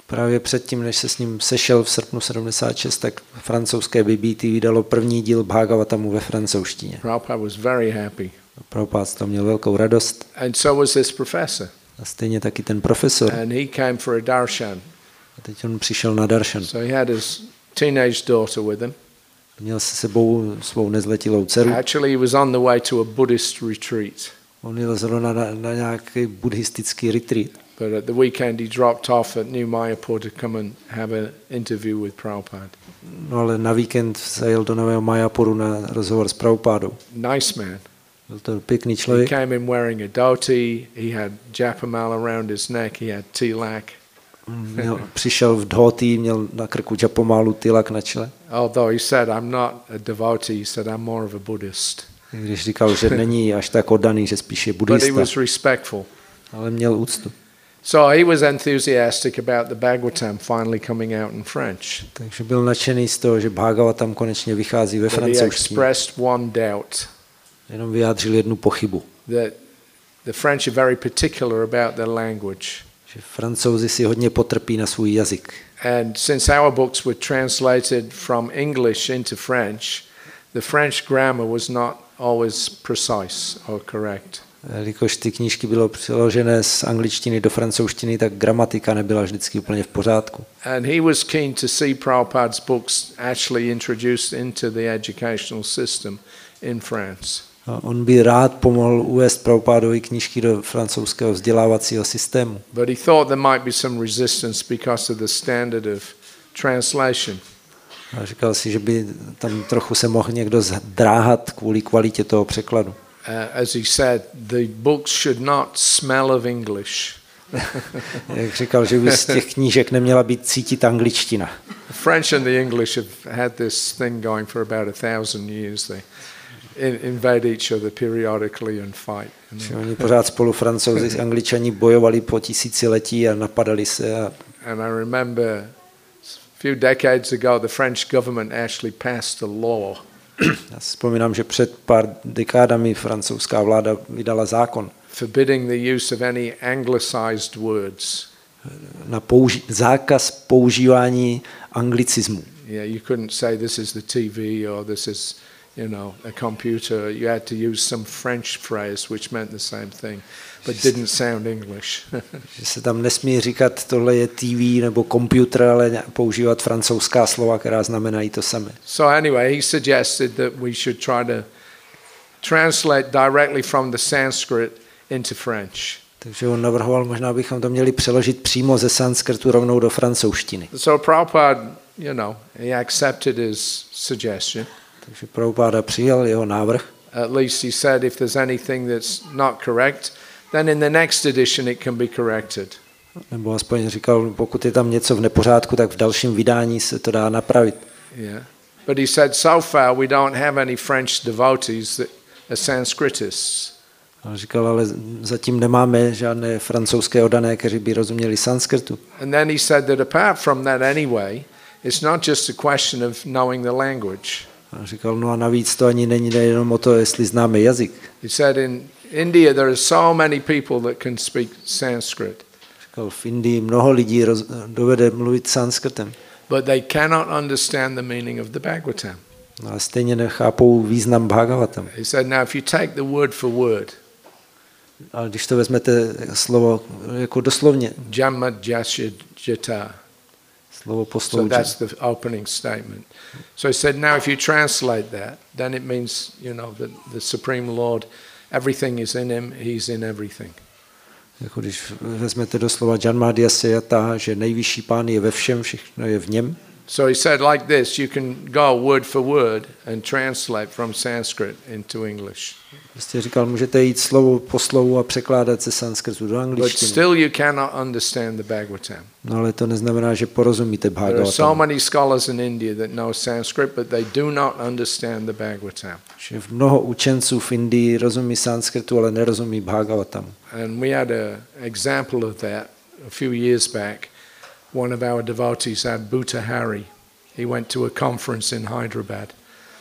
Právě předtím, než se s ním sešel v srpnu 76, tak francouzské BBT vydalo první díl Bhagavatamu ve francouzštině. Prabhupada was very happy. Prabhupada z toho měl velkou radost. And so was this professor. A stejně taky ten profesor. And he came for a darshan. A teď on přišel na darshan. So he had his teenage daughter with him. Měl se sebou svou nezletilou dceru. Actually, he was on the way to a Buddhist retreat. On jel zrovna na nějaký buddhistický retreat. But at the weekend he dropped off at New Mayapur to come and have an interview with Prabhupada. No ale na víkend zajel do Nového Mayapuru na rozhovor s Prabhupádou. Nice man. Byl to pěkný He člověk. came in wearing a dhoti, he had japamala around his neck, he had tilak. Přišel v dhoti, měl na krku japomálu, tilak na čele. Although he said, I'm not a devotee, he said, I'm more of a Buddhist. Když říkal, že není až tak oddaný, že spíš je But he buddhista, was respectful. ale měl úctu. So he was enthusiastic about the Bhagavatam finally coming out in French. Takže byl nadšený z toho, že Bhagavatam konečně vychází ve But he francouzštině. expressed one doubt, Jenom vyjádřil jednu pochybu, that the French are very particular about their language. že Francouzi si hodně potrpí na svůj jazyk. And since our books were translated from English into French, the French grammar was not always precise or correct. Jelikož ty knížky bylo přeložené z angličtiny do francouzštiny, tak gramatika nebyla vždycky úplně v pořádku. And he was keen to see Prabhupada's books actually introduced into the educational system in France. A on by rád pomohl uvést Prabhupádovy knížky do francouzského vzdělávacího systému. But he thought there might be some resistance because of the standard of translation. A říkal si, že by tam trochu se mohl někdo zdráhat kvůli kvalitě toho překladu. As he said, the books should not smell of English. Jak říkal, že by z těch knížek neměla být cítit angličtina. The French and the English have had this thing going for about 1,000 years. They invade each other periodically and fight. Že oni pořád spolu Francouzi s Angličani bojovali po tisíciletí a napadali se. And I remember a few decades ago the French government actually passed a law. Já si vzpomínám, že před pár dekádami francouzská vláda vydala zákon Forbidding the use of any anglicized words. na zákaz používání anglicismu. Yeah, you couldn't say this is the TV or this is, a computer. You had to use some French phrase which meant the same thing, but didn't sound English. Že se tam nesmí říkat, tohle je TV nebo počítač, ale používat francouzská slova, která znamenají to samé. So anyway, he suggested that we should try to translate directly from the Sanskrit into French. Takže on navrhoval, možná bychom to měli přeložit přímo ze sanskrtu rovnou do francouzštiny. So Prabhupada, he accepted his suggestion. Takže Prabhupada přijal jeho návrh. At least he said if there's anything that's not correct, then in the next edition it can be corrected. Nebo aspoň říkal, pokud je tam něco v nepořádku, tak v dalším vydání se to dá napravit. Yeah. But he said so far we don't have any French devotees that are Sanskritists. A říkal, ale zatím nemáme žádné francouzské oddané, kteří by rozuměli sanskrtu. And then he said that apart from that anyway, it's not just a question of knowing the language. A říkal, no a navíc to ani není jenom o to, jestli známe jazyk. He said in India there are so many people that can speak Sanskrit. Říkal, v Indii mnoho lidí dovede mluvit sanskrtem. But they cannot understand the meaning of the Bhagavatam. No, ale stejně nechápou význam Bhagavatam. He said, now if you take the word for word, Ale když to vezmete slovo jako doslovně, Jamma Jasya Jata, slovo po so slovu, that's the opening statement. So he said, now if you translate that, then it means, that the Supreme Lord, everything is in him, he's in everything. jako když vezmete doslova Janmadhyasya Yata, že nejvyšší pán je ve všem, všechno je v něm. So he said like this, you can go word for word and translate from Sanskrit into English. Prostě říkal, můžete jít slovo po slovu a překládat ze sanskrtu do But angličtiny. still you cannot understand the Bhagavatam. No ale to neznamená, že porozumíte There are so Bhagavatamu. many scholars in India that know Sanskrit, but they do not understand the Bhagavatam. Že mnoho učenců v Indii rozumí sanskrtu, ale nerozumí Bhagavatamu. And we had an example of that a few years back. One of our devotees, Bhuta Hari, he went to a conference in Hyderabad.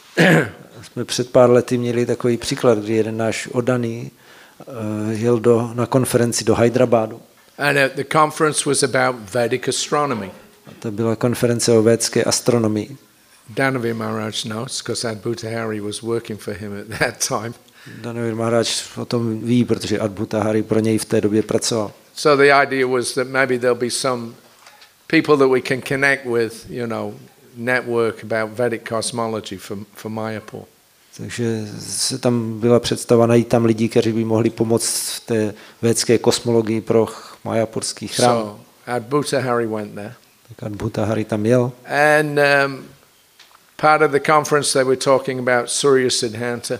Jsme před pár lety měli takový příklad, kdy jeden náš oddaný jel na konferenci do Hyderabadu. And the conference was about Vedic astronomy. A to byla konference o védské astronomii. Dhanavir Maharaj knows, because Adbhuta Hari was working for him at that time. Dhanavir Maharaj o tom ví, protože Adbhuta Hari pro něj v té době pracoval. So the idea was that maybe there'll be some people that we can connect with, network about Vedic cosmology for Mayapur. Takže se tam byla představa najít tam lidi, kteří by mohli pomoct v té védské kosmologii pro Mayapurský chrám. So Adbhuta Hari went there. Tak Adbhuta Hari tam jel. And part of the conference they were talking about Surya Siddhanta.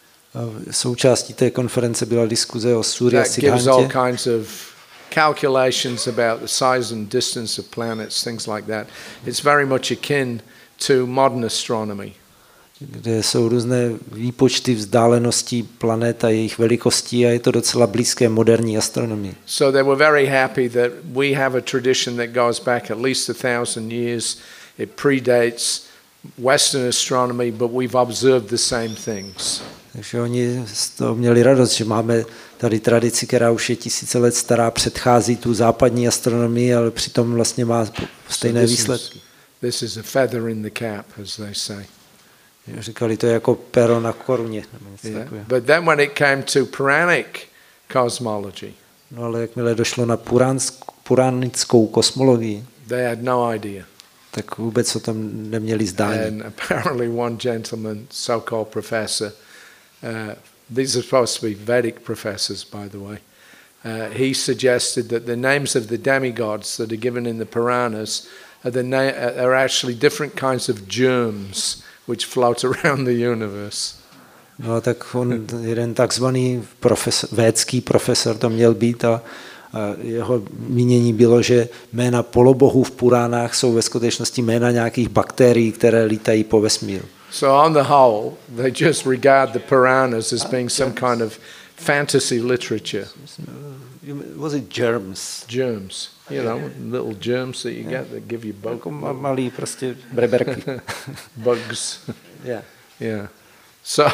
A součástí té konference byla diskuze o Surya That gives all Siddhantě. kinds of calculations about the size and distance of planets, things like that. It's very much akin to modern astronomy. Kde jsou různé výpočty vzdáleností planet a jejich velikostí a je to docela blízké moderní astronomii. So they were very happy that we have a tradition that goes back at least 1,000 years. It predates Western astronomy, but we've observed the same things. Takže oni z toho měli radost, že máme tady tradici, která už je tisíce let stará, předchází tu západní astronomii, ale přitom vlastně má stejné výsledky. This is a feather in the cap, as they say. Říkali to jako pero na koruně. Yeah. But then when it came to Puranic cosmology, No ale jakmile došlo na puranickou kosmologii, they had no idea. tak vůbec o tom neměli zdání. And apparently one gentleman, so-called professor, these are supposed to be Vedic professors, by the way, he suggested that the names of the demigods that are given in the Puranas are actually different kinds of germs which float around the universe. No tak on, jeden takzvaný védský profesor to měl být a jeho mínění bylo, že jména polobohů v Puránách jsou ve skutečnosti jména nějakých bakterií, které lítají po vesmíru. So on the whole, they just regard the Puranas as being some kind of fantasy literature. Was it germs? Germs, little germs that you get that give you Malý prostě breberky. bugs. Yeah. Yeah. So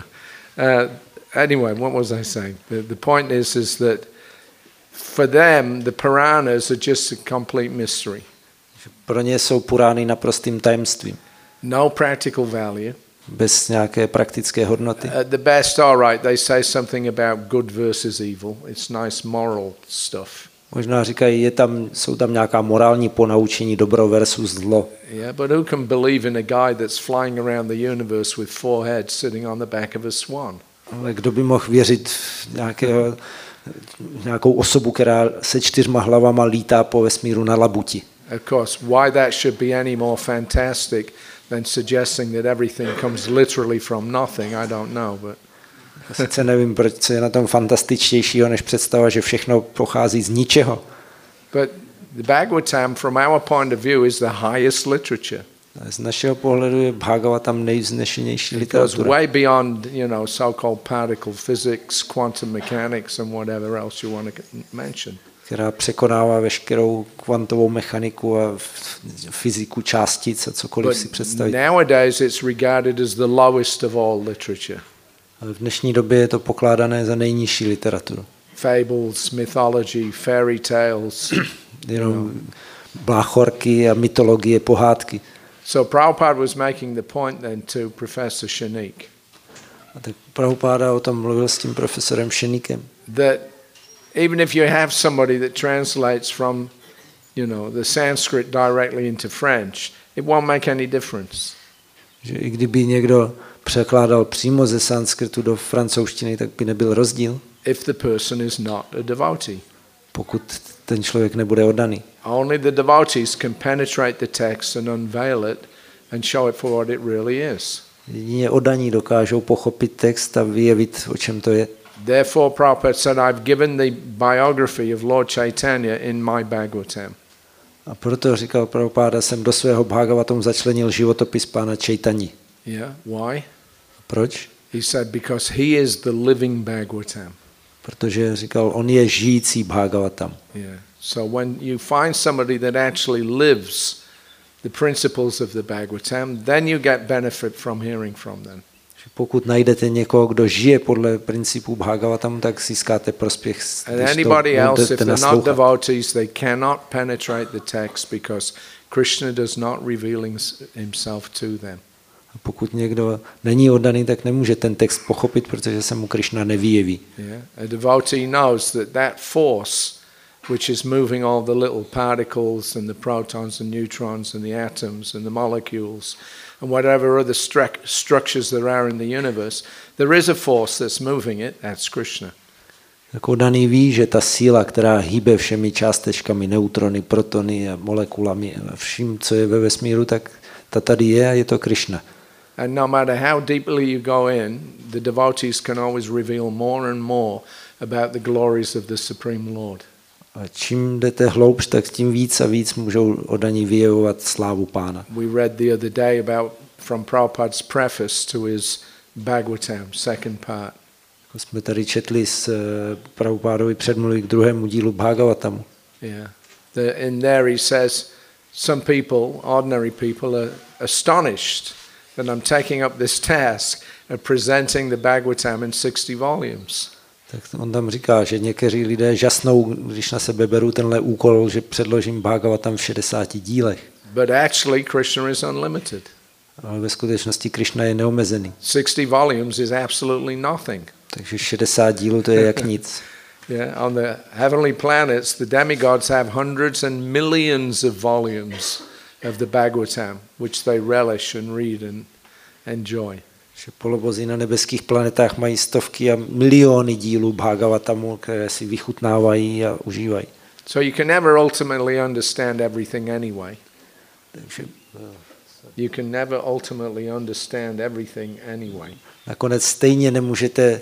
anyway, what was I saying? The point is that for them, the Puranas are just a complete mystery. Pro ně jsou Purány naprostým tajemstvím. No practical value. Bez nějaké praktické hodnoty. At the best, all right, they say something about good versus evil. It's nice moral stuff. Možná říkají, jsou tam nějaká morální ponaučení, dobro versus zlo. Yeah, but who can believe in a guy that's flying around the universe with 4 heads sitting on the back of a swan? Ale kdo by mohl věřit v nějakou osobu, která se 4 hlavama lítá po vesmíru na labuti? Of course, why that should be any more fantastic than suggesting that everything comes literally from nothing, I don't know, but sice nevím, proč je na tom fantastičtějšího, než představa, že všechno pochází z ničeho. But the Bhagavatam, from our point of view, is the highest literature. Z našeho pohledu je Bhagavatam nejvznešenější It goes literatura. way beyond, so-called particle physics, quantum mechanics, and whatever else you want to mention. Která překonává veškerou kvantovou mechaniku a fyziku částic a cokoliv si představit. Nowadays it's regarded as the lowest of all literature. Ale v dnešní době je to pokládané za nejnižší literaturu. Fables, mythology, fairy tales. Jenom bláchorky a mytologie, pohádky. So Prabhupada was making the point then to Professor Shanik. A tak Prabhupada o tom mluvil s tím profesorem Šenikem. That even if you have somebody that translates from, the Sanskrit directly into French, it won't make any difference. Že i kdyby někdo překládal přímo ze sanskritu do francouzštiny, tak by nebyl rozdíl. If the person is not a devotee. Pokud ten člověk nebude oddaný. Only the devotees can penetrate the text and unveil it and show it for what it really is. Jedině oddaní dokážou pochopit text a vyjevit, o čem to je. Therefore, Prabhupada said, I've given the biography of Lord Chaitanya in my Bhagavatam. A proto říkal Prabhupada, jsem do svého Bhagavatam začlenil životopis pána Chaitanya. Yeah, why? Proč? He said, because he is the living Bhagavatam. Protože říkal, on je žijící Bhagavatam. Yeah. So when you find somebody that actually lives the principles of the Bhagavatam, then you get benefit from hearing from them. Pokud najdete někoho, kdo žije podle principů Bhagavatamu, tak získáte prospěch. And anybody else, if they're not devotees, they cannot penetrate the text because Krishna does not reveal himself to them. A pokud někdo není oddaný, tak nemůže ten text pochopit, protože se mu Krishna nevyjeví. Yeah? A devotee knows that force which is moving all the little particles and the protons and neutrons and the atoms and the molecules and whatever other structures there are in the universe, there is a force that's moving it, that's Krishna. Jako daný ví, že ta síla, která hýbe všemi částečkami, neutrony, protony a molekulami a vším, co je ve vesmíru, tak ta tady je a je to Krishna. And no matter how deeply you go in, the devotees can always reveal more and more about the glories of the Supreme Lord. A čím jdete hloubš, tak tím víc a víc můžou oddaní vyjevovat slávu Pána. We read the other day about from Prabhupada's preface to his Bhagavatam, second part. Jako jsme tady četli z Prabhupádovy předmluvy k druhému dílu Bhagavatamu. Yeah. In there he says, some people, ordinary people, are astonished that I'm taking up this task of presenting the Bhagavatam in 60 volumes. Tak on tam říká, že někteří lidé žasnou, když na sebe berou tenhle úkol, že předložím Bhagavatam v 60 dílech. But actually Krishna is unlimited. Ale ve skutečnosti Krishna je neomezený. 60 volumes is absolutely nothing. Takže 60 dílů to je jak nic. Yeah, on the heavenly planets, the demigods have hundreds and millions of volumes of the Bhagavatam, which they relish and read and enjoy. Že polobozi na nebeských planetách mají stovky a miliony dílů Bhagavatamu, které si vychutnávají a užívají. So you can never ultimately understand everything anyway. Takže You can never ultimately understand everything anyway. nakonec stejně nemůžete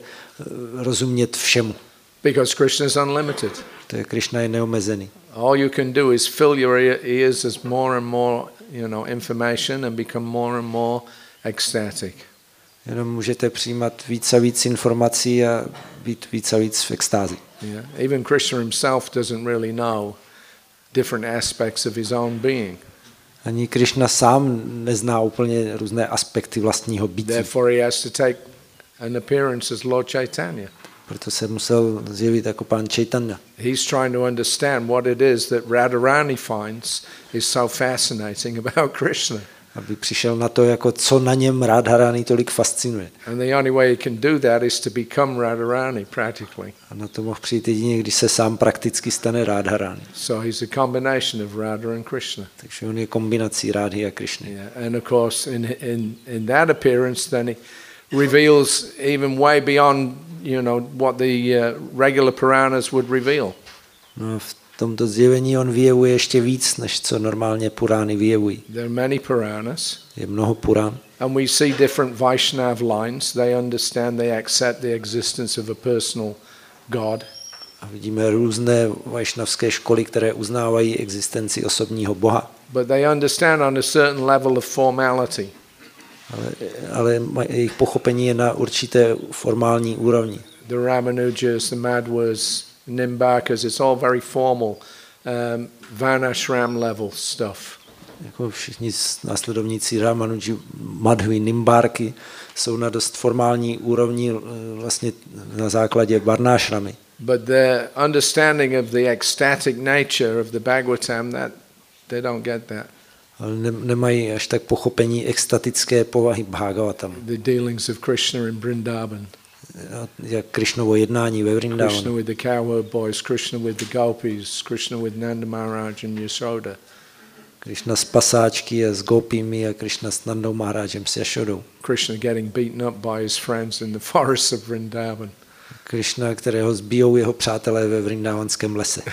rozumět všemu. Because Krishna is unlimited. To je Krishna je neomezený. All you can do is fill your ears as more and more, information and become more and more ecstatic. Jenom můžete přijímat víc a víc informací a být víc a víc v extázi. Yeah. Even Krishna himself doesn't really know different aspects of his own being. Ani Krishna sám nezná úplně různé aspekty vlastního bytí. Therefore he has to take an appearance as Lord Chaitanya. Proto se musel zjevit jako pán Chaitanya. He's trying to understand what it is that Radharani finds is so fascinating about Krishna. Aby přišel na to, jako co na něm Radharani tolik fascinuje. And the only way he can do that is to become Radharani practically. A na to mohl přijít jedině, když se sám prakticky stane Radharani. So he's a combination of Radha and Krishna. Takže on je kombinací Radhy a Krishny. Yeah. And of course in that appearance then he reveals even way beyond, what the regular Puranas would reveal. No, v tomto zjevení on vyjevuje ještě víc, než co normálně Purány vyjevují. There are many Puranas. Je mnoho Purán. And we see different Vaishnav lines. They understand, they accept the existence of a personal God. A vidíme různé vajšnavské školy, které uznávají existenci osobního Boha. But they understand on a certain level of formality. Ale jejich pochopení je na určité formální úrovni. The Ramanujas, the Madhwas, Nimbarkas, it's all very formal, Varnashram level stuff. Jako všichni následovníci Ramanuji, Madhvy, Nimbarky jsou na dost formální úrovni vlastně na základě Varnashramy. But the understanding of the ecstatic nature of the Bhagavatam, that they don't get that. Ale nemají až tak pochopení extatické povahy Bhagavatamu. The dealings of Krishna in Vrindavan. Jak Krishnovo jednání ve Vrindavanu. Krishna with the cowherd boys, Krishna with the gopis, Krishna with Nanda Maharaj and Yashoda. Krishna s pasáčky a s gopimi a Krishna s Nandou Maharajem s Yashodou. Krishna getting beaten up by his friends in the forests of Vrindavan. Krishna, kterého zbijou jeho přátelé ve Vrindavanském lese.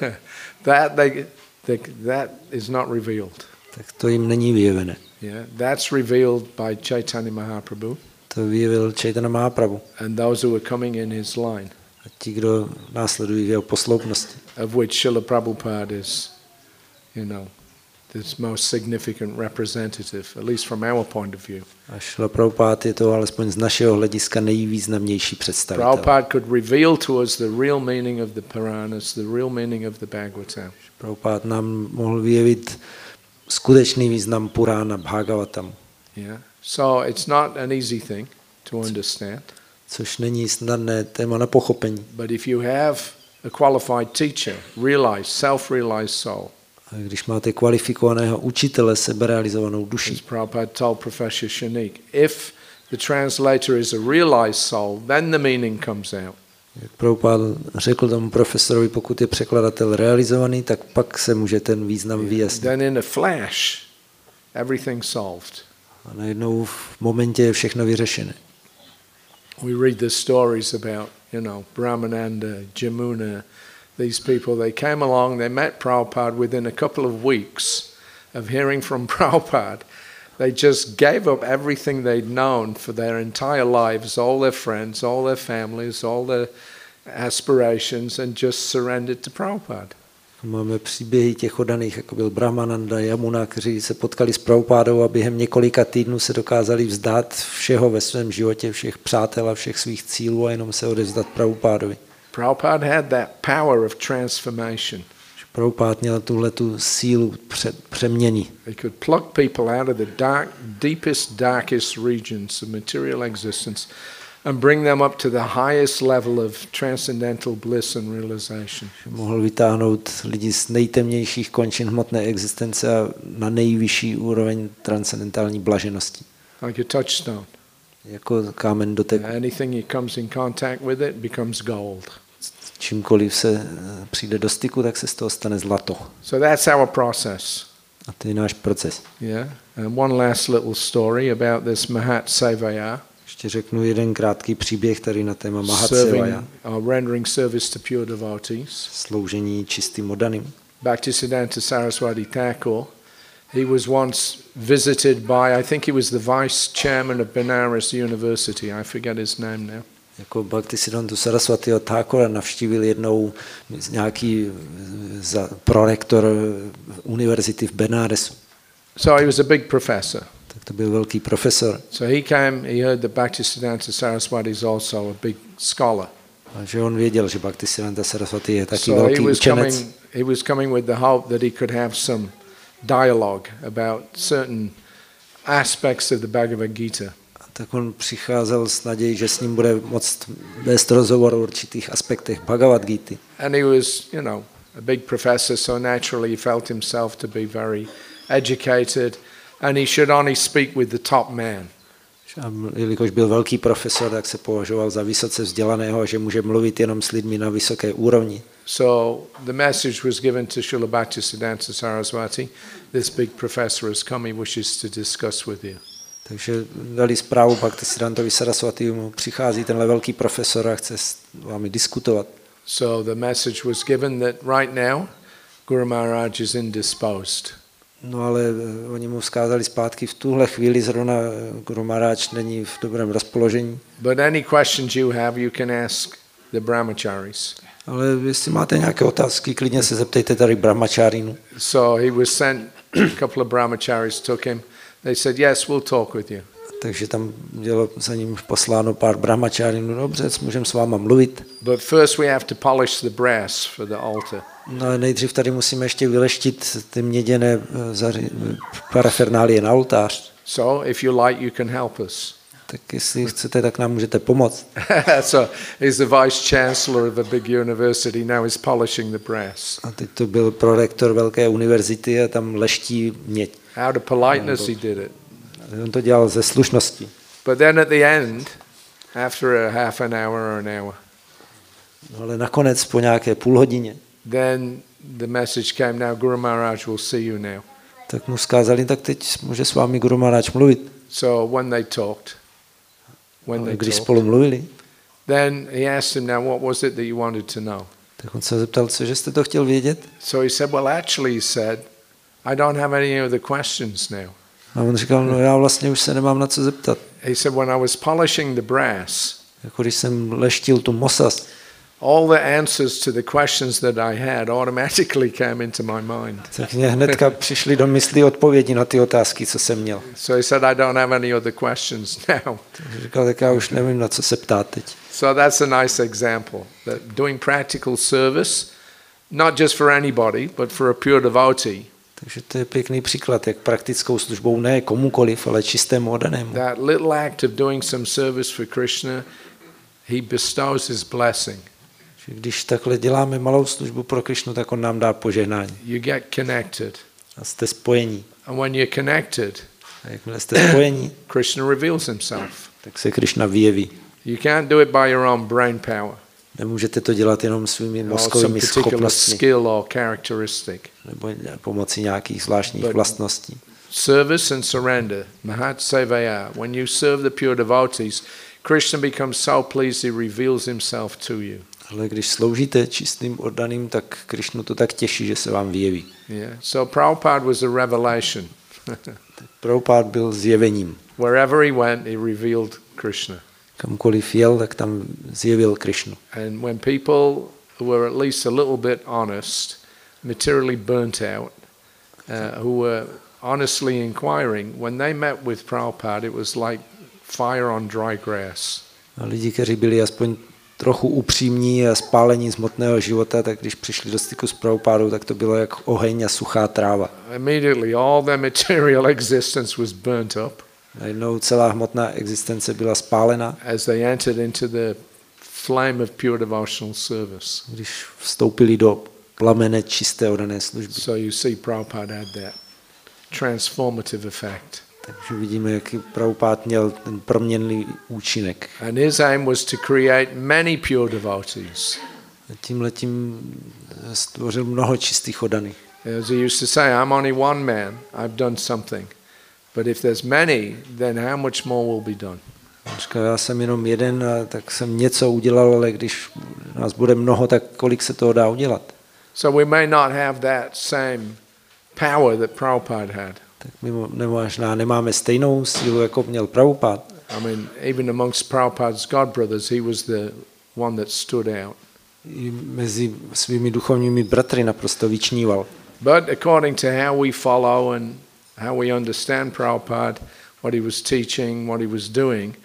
that is not revealed. Tak to jim není vyjevené. Yeah, that's revealed by Chaitanya Mahaprabhu. To vyjevil Chaitanya Mahaprabhu. And those who are coming in his line. A ti, kdo následují v jeho posloupnosti. Of which Srila Prabhupada is, the most significant representative, at least from our point of view. A Srila Prabhupada je to alespoň z našeho hlediska nejvýznamnější představitel. Prabhupada could reveal to us the real meaning of the Puranas, the real meaning of the Bhagavatam. Prabhupada nám mohl vyjevit skutečný význam Purána Bhagavatamu. Yeah. So it's not an easy thing. to understand. Což není snadné téma na pochopení. But if you have a qualified teacher, self-realized soul, A když máte kvalifikovaného učitele, seberealizovanou as duši, Prabhupada told Professor Shanik, if the translator is a realized soul, then the meaning comes out. jak Prabhupada řekl tomu profesorovi, pokud je překladatel realizovaný, tak pak se může ten význam vyjasnit. Then in a flash, everything's solved. A najednou v momentě je všechno vyřešené. We read the stories about, Brahmananda, Jamuna, these people. They came along, they met Prabhupada within a couple of weeks of hearing from Prabhupada. They just gave up everything they'd known for their entire lives, all their friends, all their families, all their aspirations, and just surrendered to Prabhupada. Máme příběhy těch oddaných, jako byl Brahmananda, Jamuna, kteří se potkali s Prabhupádou a během několika týdnů se dokázali vzdát všeho ve svém životě, všech přátel a všech svých cílů a jenom se odevzdat Prabhupádovi. Prabhupada had that power of transformation. Prabhupád měl tuhletu sílu přeměny. He could pluck people out of the darkest regions of material existence and bring them up to the highest level of transcendental bliss and realization. Mohl vytáhnout lidi z nejtemnějších končin hmotné existence a na nejvyšší úroveň transcendentální blaženosti. Like a touchstone. Jako kámen dotek. Anything he comes in contact with, it becomes gold. Čímkoliv se přijde do styku, tak se z toho stane zlato. So that's our process. A to je náš proces. Yeah. And one last little story about this Mahat Sevaya. Ještě řeknu jeden krátký příběh tady na téma Mahat Sevaya. Rendering service to pure devotees. Sloužení čistým oddaným. Bhaktisiddhanta Saraswati Thakur. He was once visited by, I think he was the vice chairman of Benares University. I forget his name now. Jako Bhaktisiddhanta Saraswatiho Thakura navštívil jednou nějaký prorektor univerzity v Benaresu. So he was a big professor. Tak to byl velký profesor. So he came, he heard that Bhaktisiddhanta Saraswati is also a big scholar. A že on věděl, že Bhaktisiddhanta Saraswati je taky velký učenec. He was coming with the hope that he could have some dialogue about certain aspects of the Bhagavad Gita. Tak on přicházel s nadějí, že s ním bude moct vést rozhovor o určitých aspektech Bhagavad Gity. And he was, a big professor, so naturally he felt himself to be very educated, and he should only speak with the top man. A jelikož byl velký profesor, tak se považoval za vysoce vzdělaného, že může mluvit jenom s lidmi na vysoké úrovni. So the message was given to Srila Bhaktisiddhanta Saraswati. This big professor has come, he wishes to discuss with you. Takže dali zprávu Bhaktisiddhantovi Saraswatimu, přichází tenhle velký profesor a chce s vámi diskutovat. So the message was given that right now Guru Maharaj is indisposed. No ale oni mu vzkázali zpátky, v tuhle chvíli zrovna Guru Maharaj není v dobrém rozpoložení. But any questions you have, you can ask the brahmacharis. Ale jestli máte nějaké otázky, klidně se zeptejte tady brahmacharinu. So he was sent, a couple of brahmacharis took him. They said, yes, we'll talk with you. Takže tam bylo za ním posláno pár brahmacharinů. Dobře, můžeme s váma mluvit. But first we have to polish the brass for the altar. No a nejdřív tady musíme ještě vyleštit ty měděné parafernálie na oltář. So if you like, you can help us. Tak jestli chcete, tak nám můžete pomoct. So he's the vice chancellor of a big university, now he's polishing the brass. A teď to byl prorektor velké univerzity a tam leští měď. Out of politeness he did it. On to dělal ze slušnosti. But then at the end, after a half an hour or an hour, no ale nakonec po nějaké půl hodině, then the message came, now Guru Maharaj will see you now. Tak mu vzkázali, tak teď může s vámi Guru Maharaj mluvit. So when they talked, když spolu mluvili, then he asked him, now what was it that you wanted to know? Tak on se zeptal, cože jste to chtěl vědět? So he said, well, actually, he said, I don't have any other questions now. A on říkal, no já vlastně už se nemám na co zeptat. He said, when I was polishing the brass, jako když jsem leštil tu mosas, all the answers to the questions that I had automatically came into my mind. Tak mě hnedka přišly do mysli odpovědi na ty otázky, co jsem měl. So he said, I don't have any other questions now. Říkal, tak já už nevím, na co se ptát teď. So that's a nice example, that doing practical service, not just for anybody, but for a pure devotee, Takže to je pěkný příklad, jak praktickou službou ne komukoliv, ale čistému oddanému. That little act of doing some service for Krishna, he bestows his blessing. Že když takhle děláme malou službu pro Krišnu, tak on nám dá požehnání. You get connected. A jste spojení. And when you're connected, A jakmile jste spojení, Krishna reveals himself. tak se Krišna vyjeví. You can't do it by your own brain power Nemůžete to dělat jenom svými or some mozkovými particular schopnostmi skill or characteristic. nebo pomocí nějakých zvláštních But- vlastností. Service and surrender, Mahat Sevaya. When you serve the pure devotees, Krishna becomes so pleased he reveals himself to you. Ale když sloužíte čistým oddaným, tak Krišnu to tak těší, že se vám vyjeví. Yeah. So Prabhupada was a revelation. Prabhupád byl zjevením. Wherever he went, he revealed Krishna. Kamkoliv jel, tak tam zjevil Krišnu. And when people who were at least a little bit honest, materially burnt out, who were honestly inquiring, when they met with Prabhupada, it was like fire on dry grass. A lidi, kteří byli aspoň trochu upřímní a spálení z hmotného života, tak když přišli do styku s Prabhupádou, tak to bylo jak oheň a suchá tráva. Immediately, all their material existence was burnt up Najednou celá hmotná existence byla spálena, as they entered into the flame of pure devotional service. když vstoupili do plamene čisté oddané služby. So you see, Prabhupada had that transformative effect. Takže vidíme, jaký Prabhupád měl ten proměnný účinek. And his aim was to create many pure devotees. A tímhletím stvořil mnoho čistých oddaných. As he used to say, I'm only one man, I've done something. But if there's many, then how much more will be done? Říkal, já jsem jenom jeden, a tak jsem něco udělal, ale když nás bude mnoho, tak kolik se toho dá udělat? So we may not have that same power that Prabhupada had. Tak my možná nemáme stejnou sílu, jako měl Prabhupád. I mean, even amongst Prabhupada's godbrothers, he was the one that stood out. I mezi svými duchovními bratry naprosto vyčníval. But according to how we follow and how we understand Prabhupada, what he was teaching, what he was doing,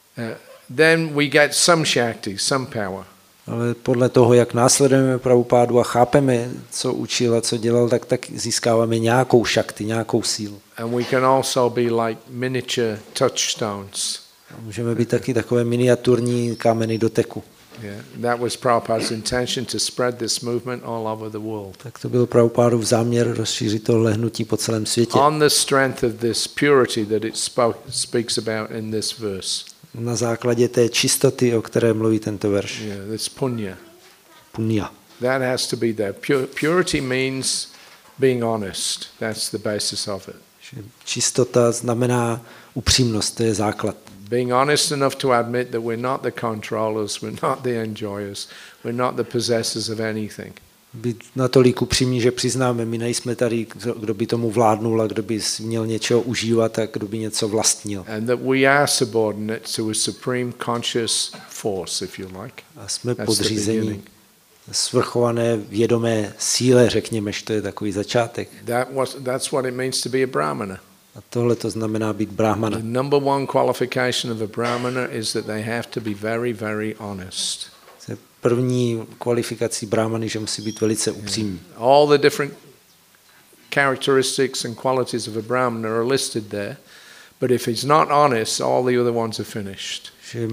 then we get some Shakti, some power. Ale podle toho, jak následujeme Prabhupádu a chápeme, co učil a co dělal, tak získáváme nějakou šakti, nějakou sílu. And we can also be like miniature touchstones. A můžeme být taky takové miniaturní kámeny doteku. Yeah, that was Prabhupada's intention, to spread this movement all over the world. Tak to byl Prabhupádův záměr rozšířit tohle hnutí po celém světě. On the strength of this purity that it speaks about in this verse. Na základě té čistoty, o které mluví tento verš. Yeah, this punya. Punya. That has to be there. Purity means being honest. That's the basis of it. Čistota znamená upřímnost, to je základ. Being honest enough to admit that we're not the controllers, we're not the enjoyers, we're not the possessors of anything. Být natolik upřímní, že přiznáme, my nejsme tady, kdo by tomu vládnul a kdo by měl něčeho užívat a kdo by něco vlastnil. And that we are subordinate to a supreme conscious force, if you like. A jsme That's the podřízení beginning. svrchované vědomé síle, řekněme, že to je takový začátek. That's what it means to be a brahmana. A tohle to znamená být brahmana. The number one qualification of a brahmana is that they have to be very, very honest. První kvalifikací brahmany, že musí být velice upřímní. All the different characteristics and qualities of a brahmana are listed there, but if he's not honest, all the other ones are finished. Že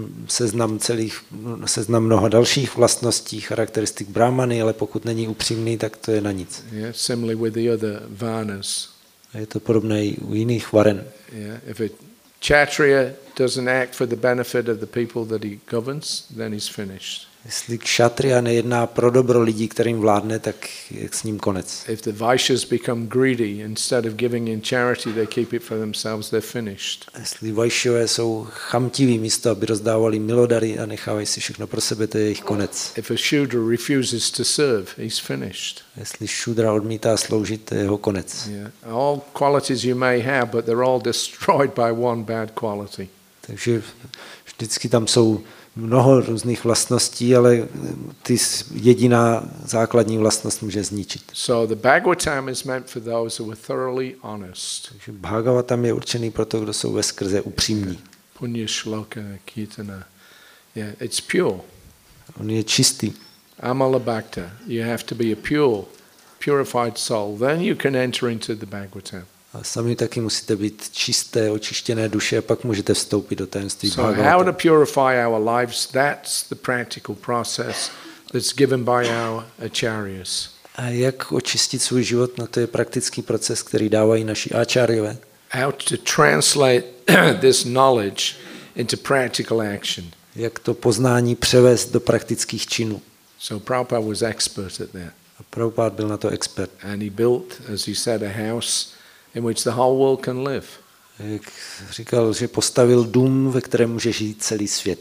seznam mnoha dalších vlastností, charakteristik brahmany, ale pokud není upřímný, tak to je na nic. Yeah, similarly with the other varnas. A je to podobné i u jiných varen. Yeah, if a kshatriya doesn't act for the benefit of the people that he governs, then he's finished. Jestli kšatria nejedná pro dobro lidí, kterým vládne, tak je s ním konec. If the vaishyas become greedy, instead of giving in charity, they keep it for themselves, they're finished. Jestli vajšové jsou chamtiví místo, aby rozdávali milodary a nechávají si všechno pro sebe, to je jejich konec. If a shudra refuses to serve, he's finished. Jestli šudra odmítá sloužit, to je jeho konec. Yeah. All qualities you may have, but they're all destroyed by one bad quality. Takže vždycky tam jsou mnoho různých vlastností, ale ty jediná základní vlastnost může zničit. So the Bhagavatam is meant for those who are thoroughly honest. Takže Bhagavatam je určený pro to, kdo jsou ve skrze upřímní. Punya shloka kirtana. Yeah, it's pure. On je čistý. Amala bhakta. You have to be a purified soul, then you can enter into the Bhagavatam. A sami taky musíte být čisté, očištěné duše a pak můžete vstoupit do tajemství So how to Bhagavata. purify our lives, that's the practical process that's given by our acharyas. A jak očistit svůj život, no to je praktický proces, který dávají naši áčáryové. How to translate this knowledge into practical action. Jak to poznání převést do praktických činů. So Prabhupada was expert at that. A Prabhupád byl na to expert. And he built, as he said, a house in which the whole world can live. Jak říkal, že postavil dům, ve kterém může žít celý svět.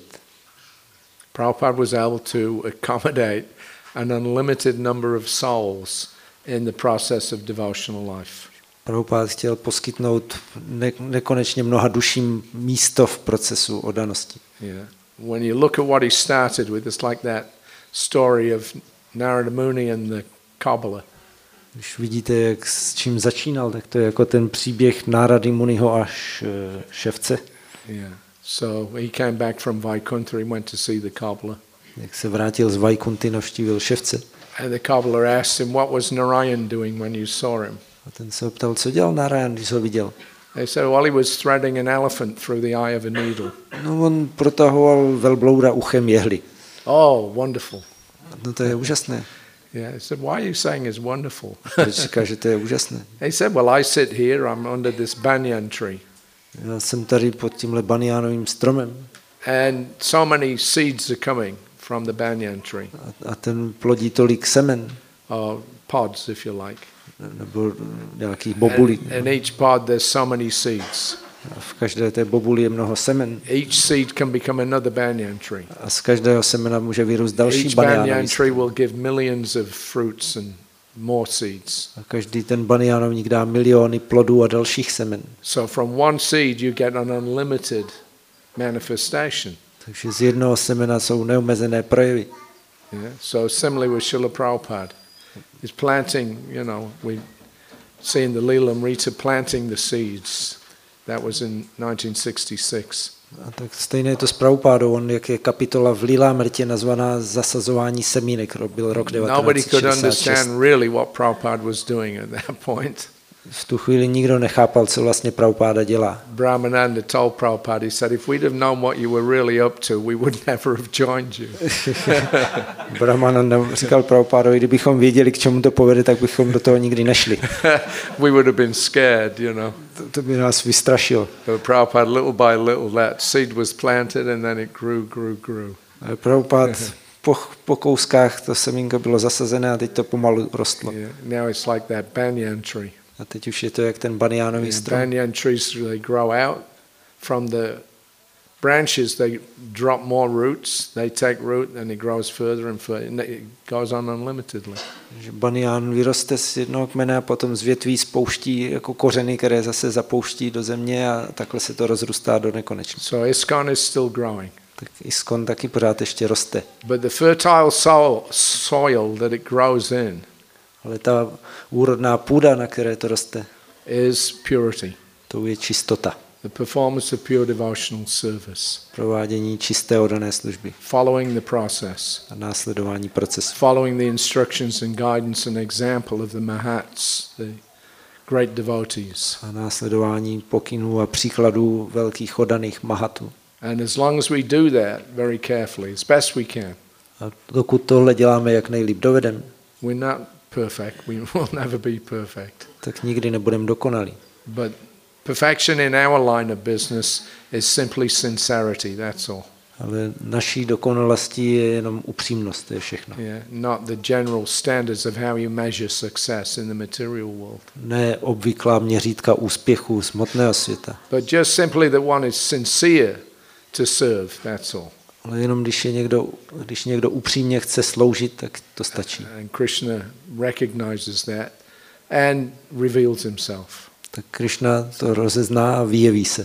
Prabhupada was able to accommodate an unlimited number of souls in the process of devotional life. Prabhupád chtěl poskytnout nekonečně mnoha duším místo v procesu oddanosti. Yeah. When you look at what he started with, it's like that story of Narada Muni and the Kabbalah. Když vidíte, jak s čím začínal, tak to je jako ten příběh Nárady Muniho až Ševce. Yeah. So he came back from Vaikuntha, he went to see the Kabbalah. Jak se vrátil z Vaikunty, navštívil Ševce. And the Kabbalah asked him, what was Narayan doing when you saw him? A ten se optal, co dělal Narayan, když ho viděl. They said, well, he was threading an elephant through the eye of a needle. No, on protahoval velbloura uchem jehly. Oh, wonderful. No to je úžasné. Yeah, he said, why are you saying it's wonderful? Proč říká, že to je úžasné? He said, well, I sit here, I'm under this banyan tree. Já jsem tady pod tímhle banjánovým stromem. And so many seeds are coming from the banyan tree, A ten plodí tolik semen, or pods, if you like. nebo nějakých bobulí. And each pod, there's so many seeds. A v každé té bobuli je mnoho semen. Each seed can become another banyan tree. A z každého semena může vyrůst další Each banyan banjánový tree strom. will give millions of fruits and more seeds. A každý ten banjánovník dá miliony plodů a dalších semen. So from one seed you get an unlimited manifestation. Takže z jednoho semena jsou neomezené projevy. Yeah? So similarly with Srila Prabhupada, he's planting, you know, we see in the Leelamrita planting the seeds. That was in 1966. A tak stejné je to s Prabhupádou, on jak je kapitola v Lílámrtě nazvaná zasazování semínek, byl rok Nobody could 1966. understand really what Prabhupada was doing at that point. V tu chvíli nikdo nechápal, co vlastně Prabhupáda dělá. Brahmananda told Prabhupada, he said, if we'd have known what you were really up to, we would never have joined you. Brahmananda říkal Prabhupádovi, kdybychom věděli, k čemu to povede, tak bychom do toho nikdy nešli. We would have been scared, you know. To by nás vystrašilo. But Prabhupada, little by little, that seed was planted and then it grew. Ale Prabhupád po kouskách to semínko bylo zasazené a teď to pomalu rostlo. Yeah. Now it's like that banyan tree. A teď už je to jak ten banjánový strom. Banyan trees, they grow out from the branches, they drop more roots, they take root and it grows further and further, and it goes on unlimitedly. Že banján vyroste z jednoho kmene a potom z větví spouští jako kořeny, které zase zapouští do země a takhle se to rozrůstá do nekonečna. So ISKCON is still growing. Tak ISKCON taky pořád ještě roste. But the fertile soil that it grows in Ale ta úrodná půda, na které to roste, is purity, to je čistota. the performance of pure devotional service, Provádění čisté oddané služby following the process, a následování procesu. following the instructions and guidance and example of the Mahats, the great devotees. A následování pokynů a příkladů velkých oddaných mahatů. And as long as we do that very carefully, as best we can, A dokud tohle děláme, jak nejlíp dovedeme, we're not perfect. We will never be perfect. tak nikdy nebudeme dokonalí. But perfection in our line of business is simply sincerity, that's all. Ale naší dokonalostí je jenom upřímnost, to je všechno. Yeah, not the general standards of how you measure success in the material world. Ne obvyklá měřítka úspěchu z hmotného světa, But just simply that one is sincere to serve, that's all. ale jenom když někdo upřímně chce sloužit, tak to stačí. And Krishna recognizes that and reveals himself. Tak Krishna to rozezná a vyjeví se.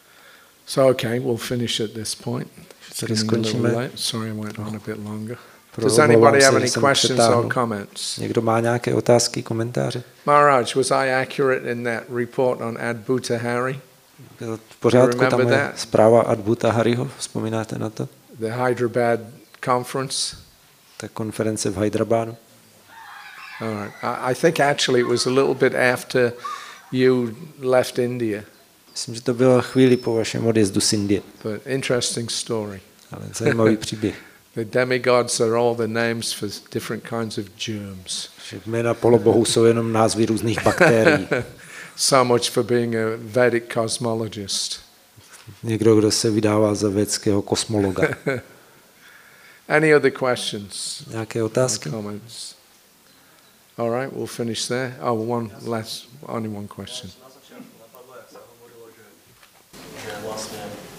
So okay, we'll finish at this point. It's Tady getting a little skončíme. late. Sorry, I went on a bit longer. Does Omlouvám anybody se, have že any jsem questions přetáhl. or comments? Někdo má nějaké otázky, komentáře? Maharaj, was I accurate in that report on Adbhuta Hari? Bylo v pořádku You ta remember moje that? zpráva Adbhuta Hariho, vzpomínáte na to? The Hyderabad conference? Ta konference v Hyderabadu. All right. I think actually it was a little bit after you left India, Myslím, že to bylo chvíli po vašem odjezdu z Indie. but interesting story. Ale zajímavý příběh. The demigods are all the names for different kinds of germs. Že jména polobohů jsou jenom názvy různých bakterií. So much for being a Vedic cosmologist. Někdo, kdo se vydává za védského kosmologa. Any other questions? Nějaké otázky? Comments? All right, we'll finish there. Oh, only one question. Vlastne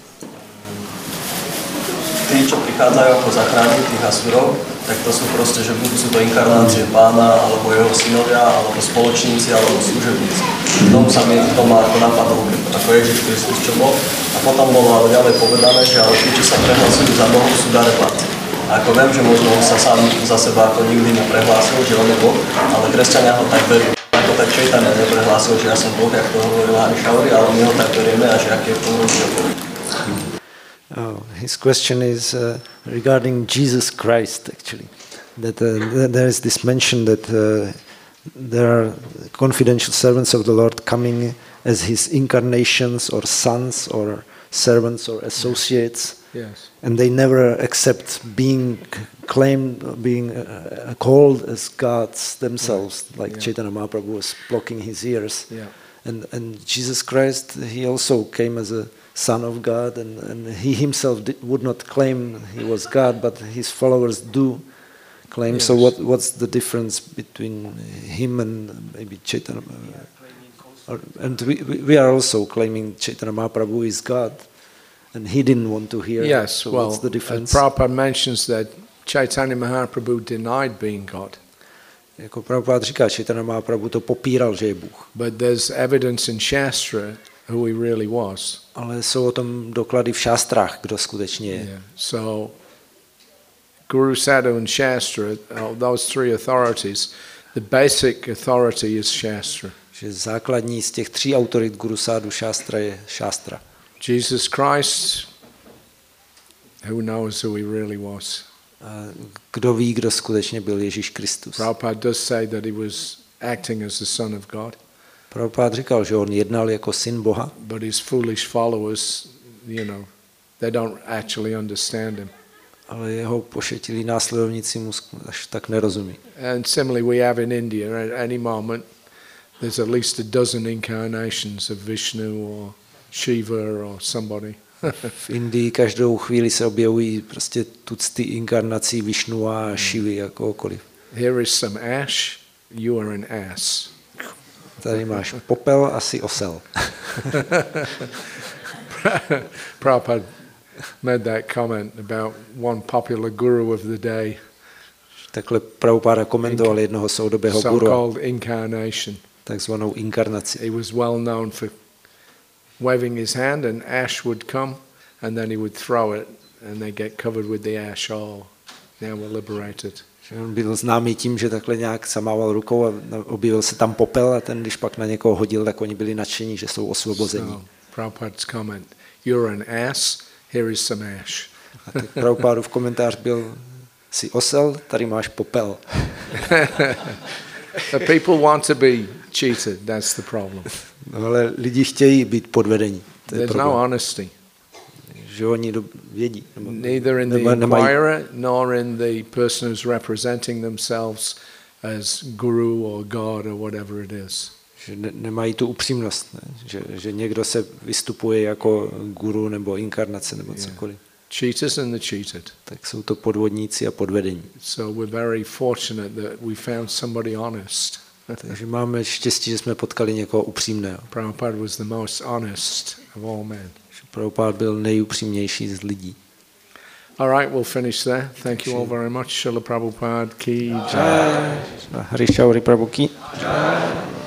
tí, čo prichádzajú ako zachrániť tých Asurov, tak to sú proste, že buď sú to inkarnácie Pána, alebo jeho synovia, alebo spoločníci, alebo služebníci. Tomu sa mi to má ako napadlo, ako Ježiš Kristus, čo bol. A potom bolo ďalej povedané, že ale tí, čo sa prehlasujú za Bohu, sú darebáci. A ako viem, že možno on sa sám za seba ako nikdy neprehlásil, že on je Boh, ale kresťania ho tak berú. Ako tak Čejtania neprehlásil, že ja som Boh, jak to hovoril Hari Šauri, ale my ho tak berieme a že aký je to rozdiel. His question is regarding Jesus Christ, actually. That there is this mention that there are confidential servants of the Lord coming as his incarnations or sons or servants or associates. Yes. And they never accept being claimed, being called as gods themselves, like Chaitanya Mahaprabhu was blocking his ears. Yeah. And Jesus Christ, he also came as a son of God, and he himself would not claim he was God, but his followers do claim. Yes. So what's the difference between him and maybe Chaitanya? And we are also claiming Chaitanya Mahaprabhu is God. And he didn't want to hear. Yes, So well, what's the difference? Prabhupada mentions that Chaitanya Mahaprabhu denied being God. Jako Prabhupada říká, Chaitanya Mahaprabhu to popíral, že je Bůh. But there's evidence in Shastra who he really was. Ale jsou o tom doklady v šástrách, kdo skutečně je. Yeah. So Guru, Sadhu and Shastra, those three authorities, the basic authority is Shastra. Že základní z těch tří autorit Guru, Sadhu, Šástra je šástra. Jesus Christ, who knows who he really was? A kdo ví, kdo skutečně byl Ježíš Kristus? Prabhupada does say that he was acting as the Son of God. Prabhupada říkal, že on jednal jako syn Boha, But his foolish followers, they don't actually understand him. ale jeho pošetilí následovníci mu až tak nerozumí. And similarly, we have in India, at any moment, there's at least a dozen incarnations of Vishnu or Shiva or somebody. V Indii každou chvíli se objevují prostě tucty inkarnací Višnu a Šivy a kohokoliv. Here is some ash, you are an ass. Tady máš popel, asi osel. Prabhupada made that comment about one popular guru of the day, Takhle Prabhupada komentoval jednoho soudobého guru, so-called incarnation. takzvanou inkarnaci. He was well known for waving his hand and ash would come and then he would throw it and they get covered with the ash. Oh, now we're liberated. Že on byl známý tím, že takhle nějak samával rukou a objevil se tam popel a ten, když pak na někoho hodil, tak oni byli nadšení, že jsou osvobození. So, Prabhupada's comment, you're an ass, here is some ash. A tak Prabhupádův komentář byl, jsi osel, tady máš popel. The people want to be cheated, that's the problem. No, ale lidi chtějí být podvedení. To je There's problém. no honesty. Že oni vědí. Neither in the inquirer nor in the person who's representing themselves as guru or God or whatever it is. Že nemají tu upřímnost, ne? Že někdo se vystupuje jako guru nebo inkarnace nebo cokoliv. Cheaters and the cheated. Tak jsou to podvodníci a podvedení. So we're very fortunate that we found somebody honest. Takže máme štěstí, že jsme potkali někoho upřímného. Prabhupada was the most honest of all men. Prabhupada byl nejupřímnější z lidí. All right, we'll finish there. Thank you all very much. Srila Prabhupada ki jai. Hari Šauri Prabhu ki.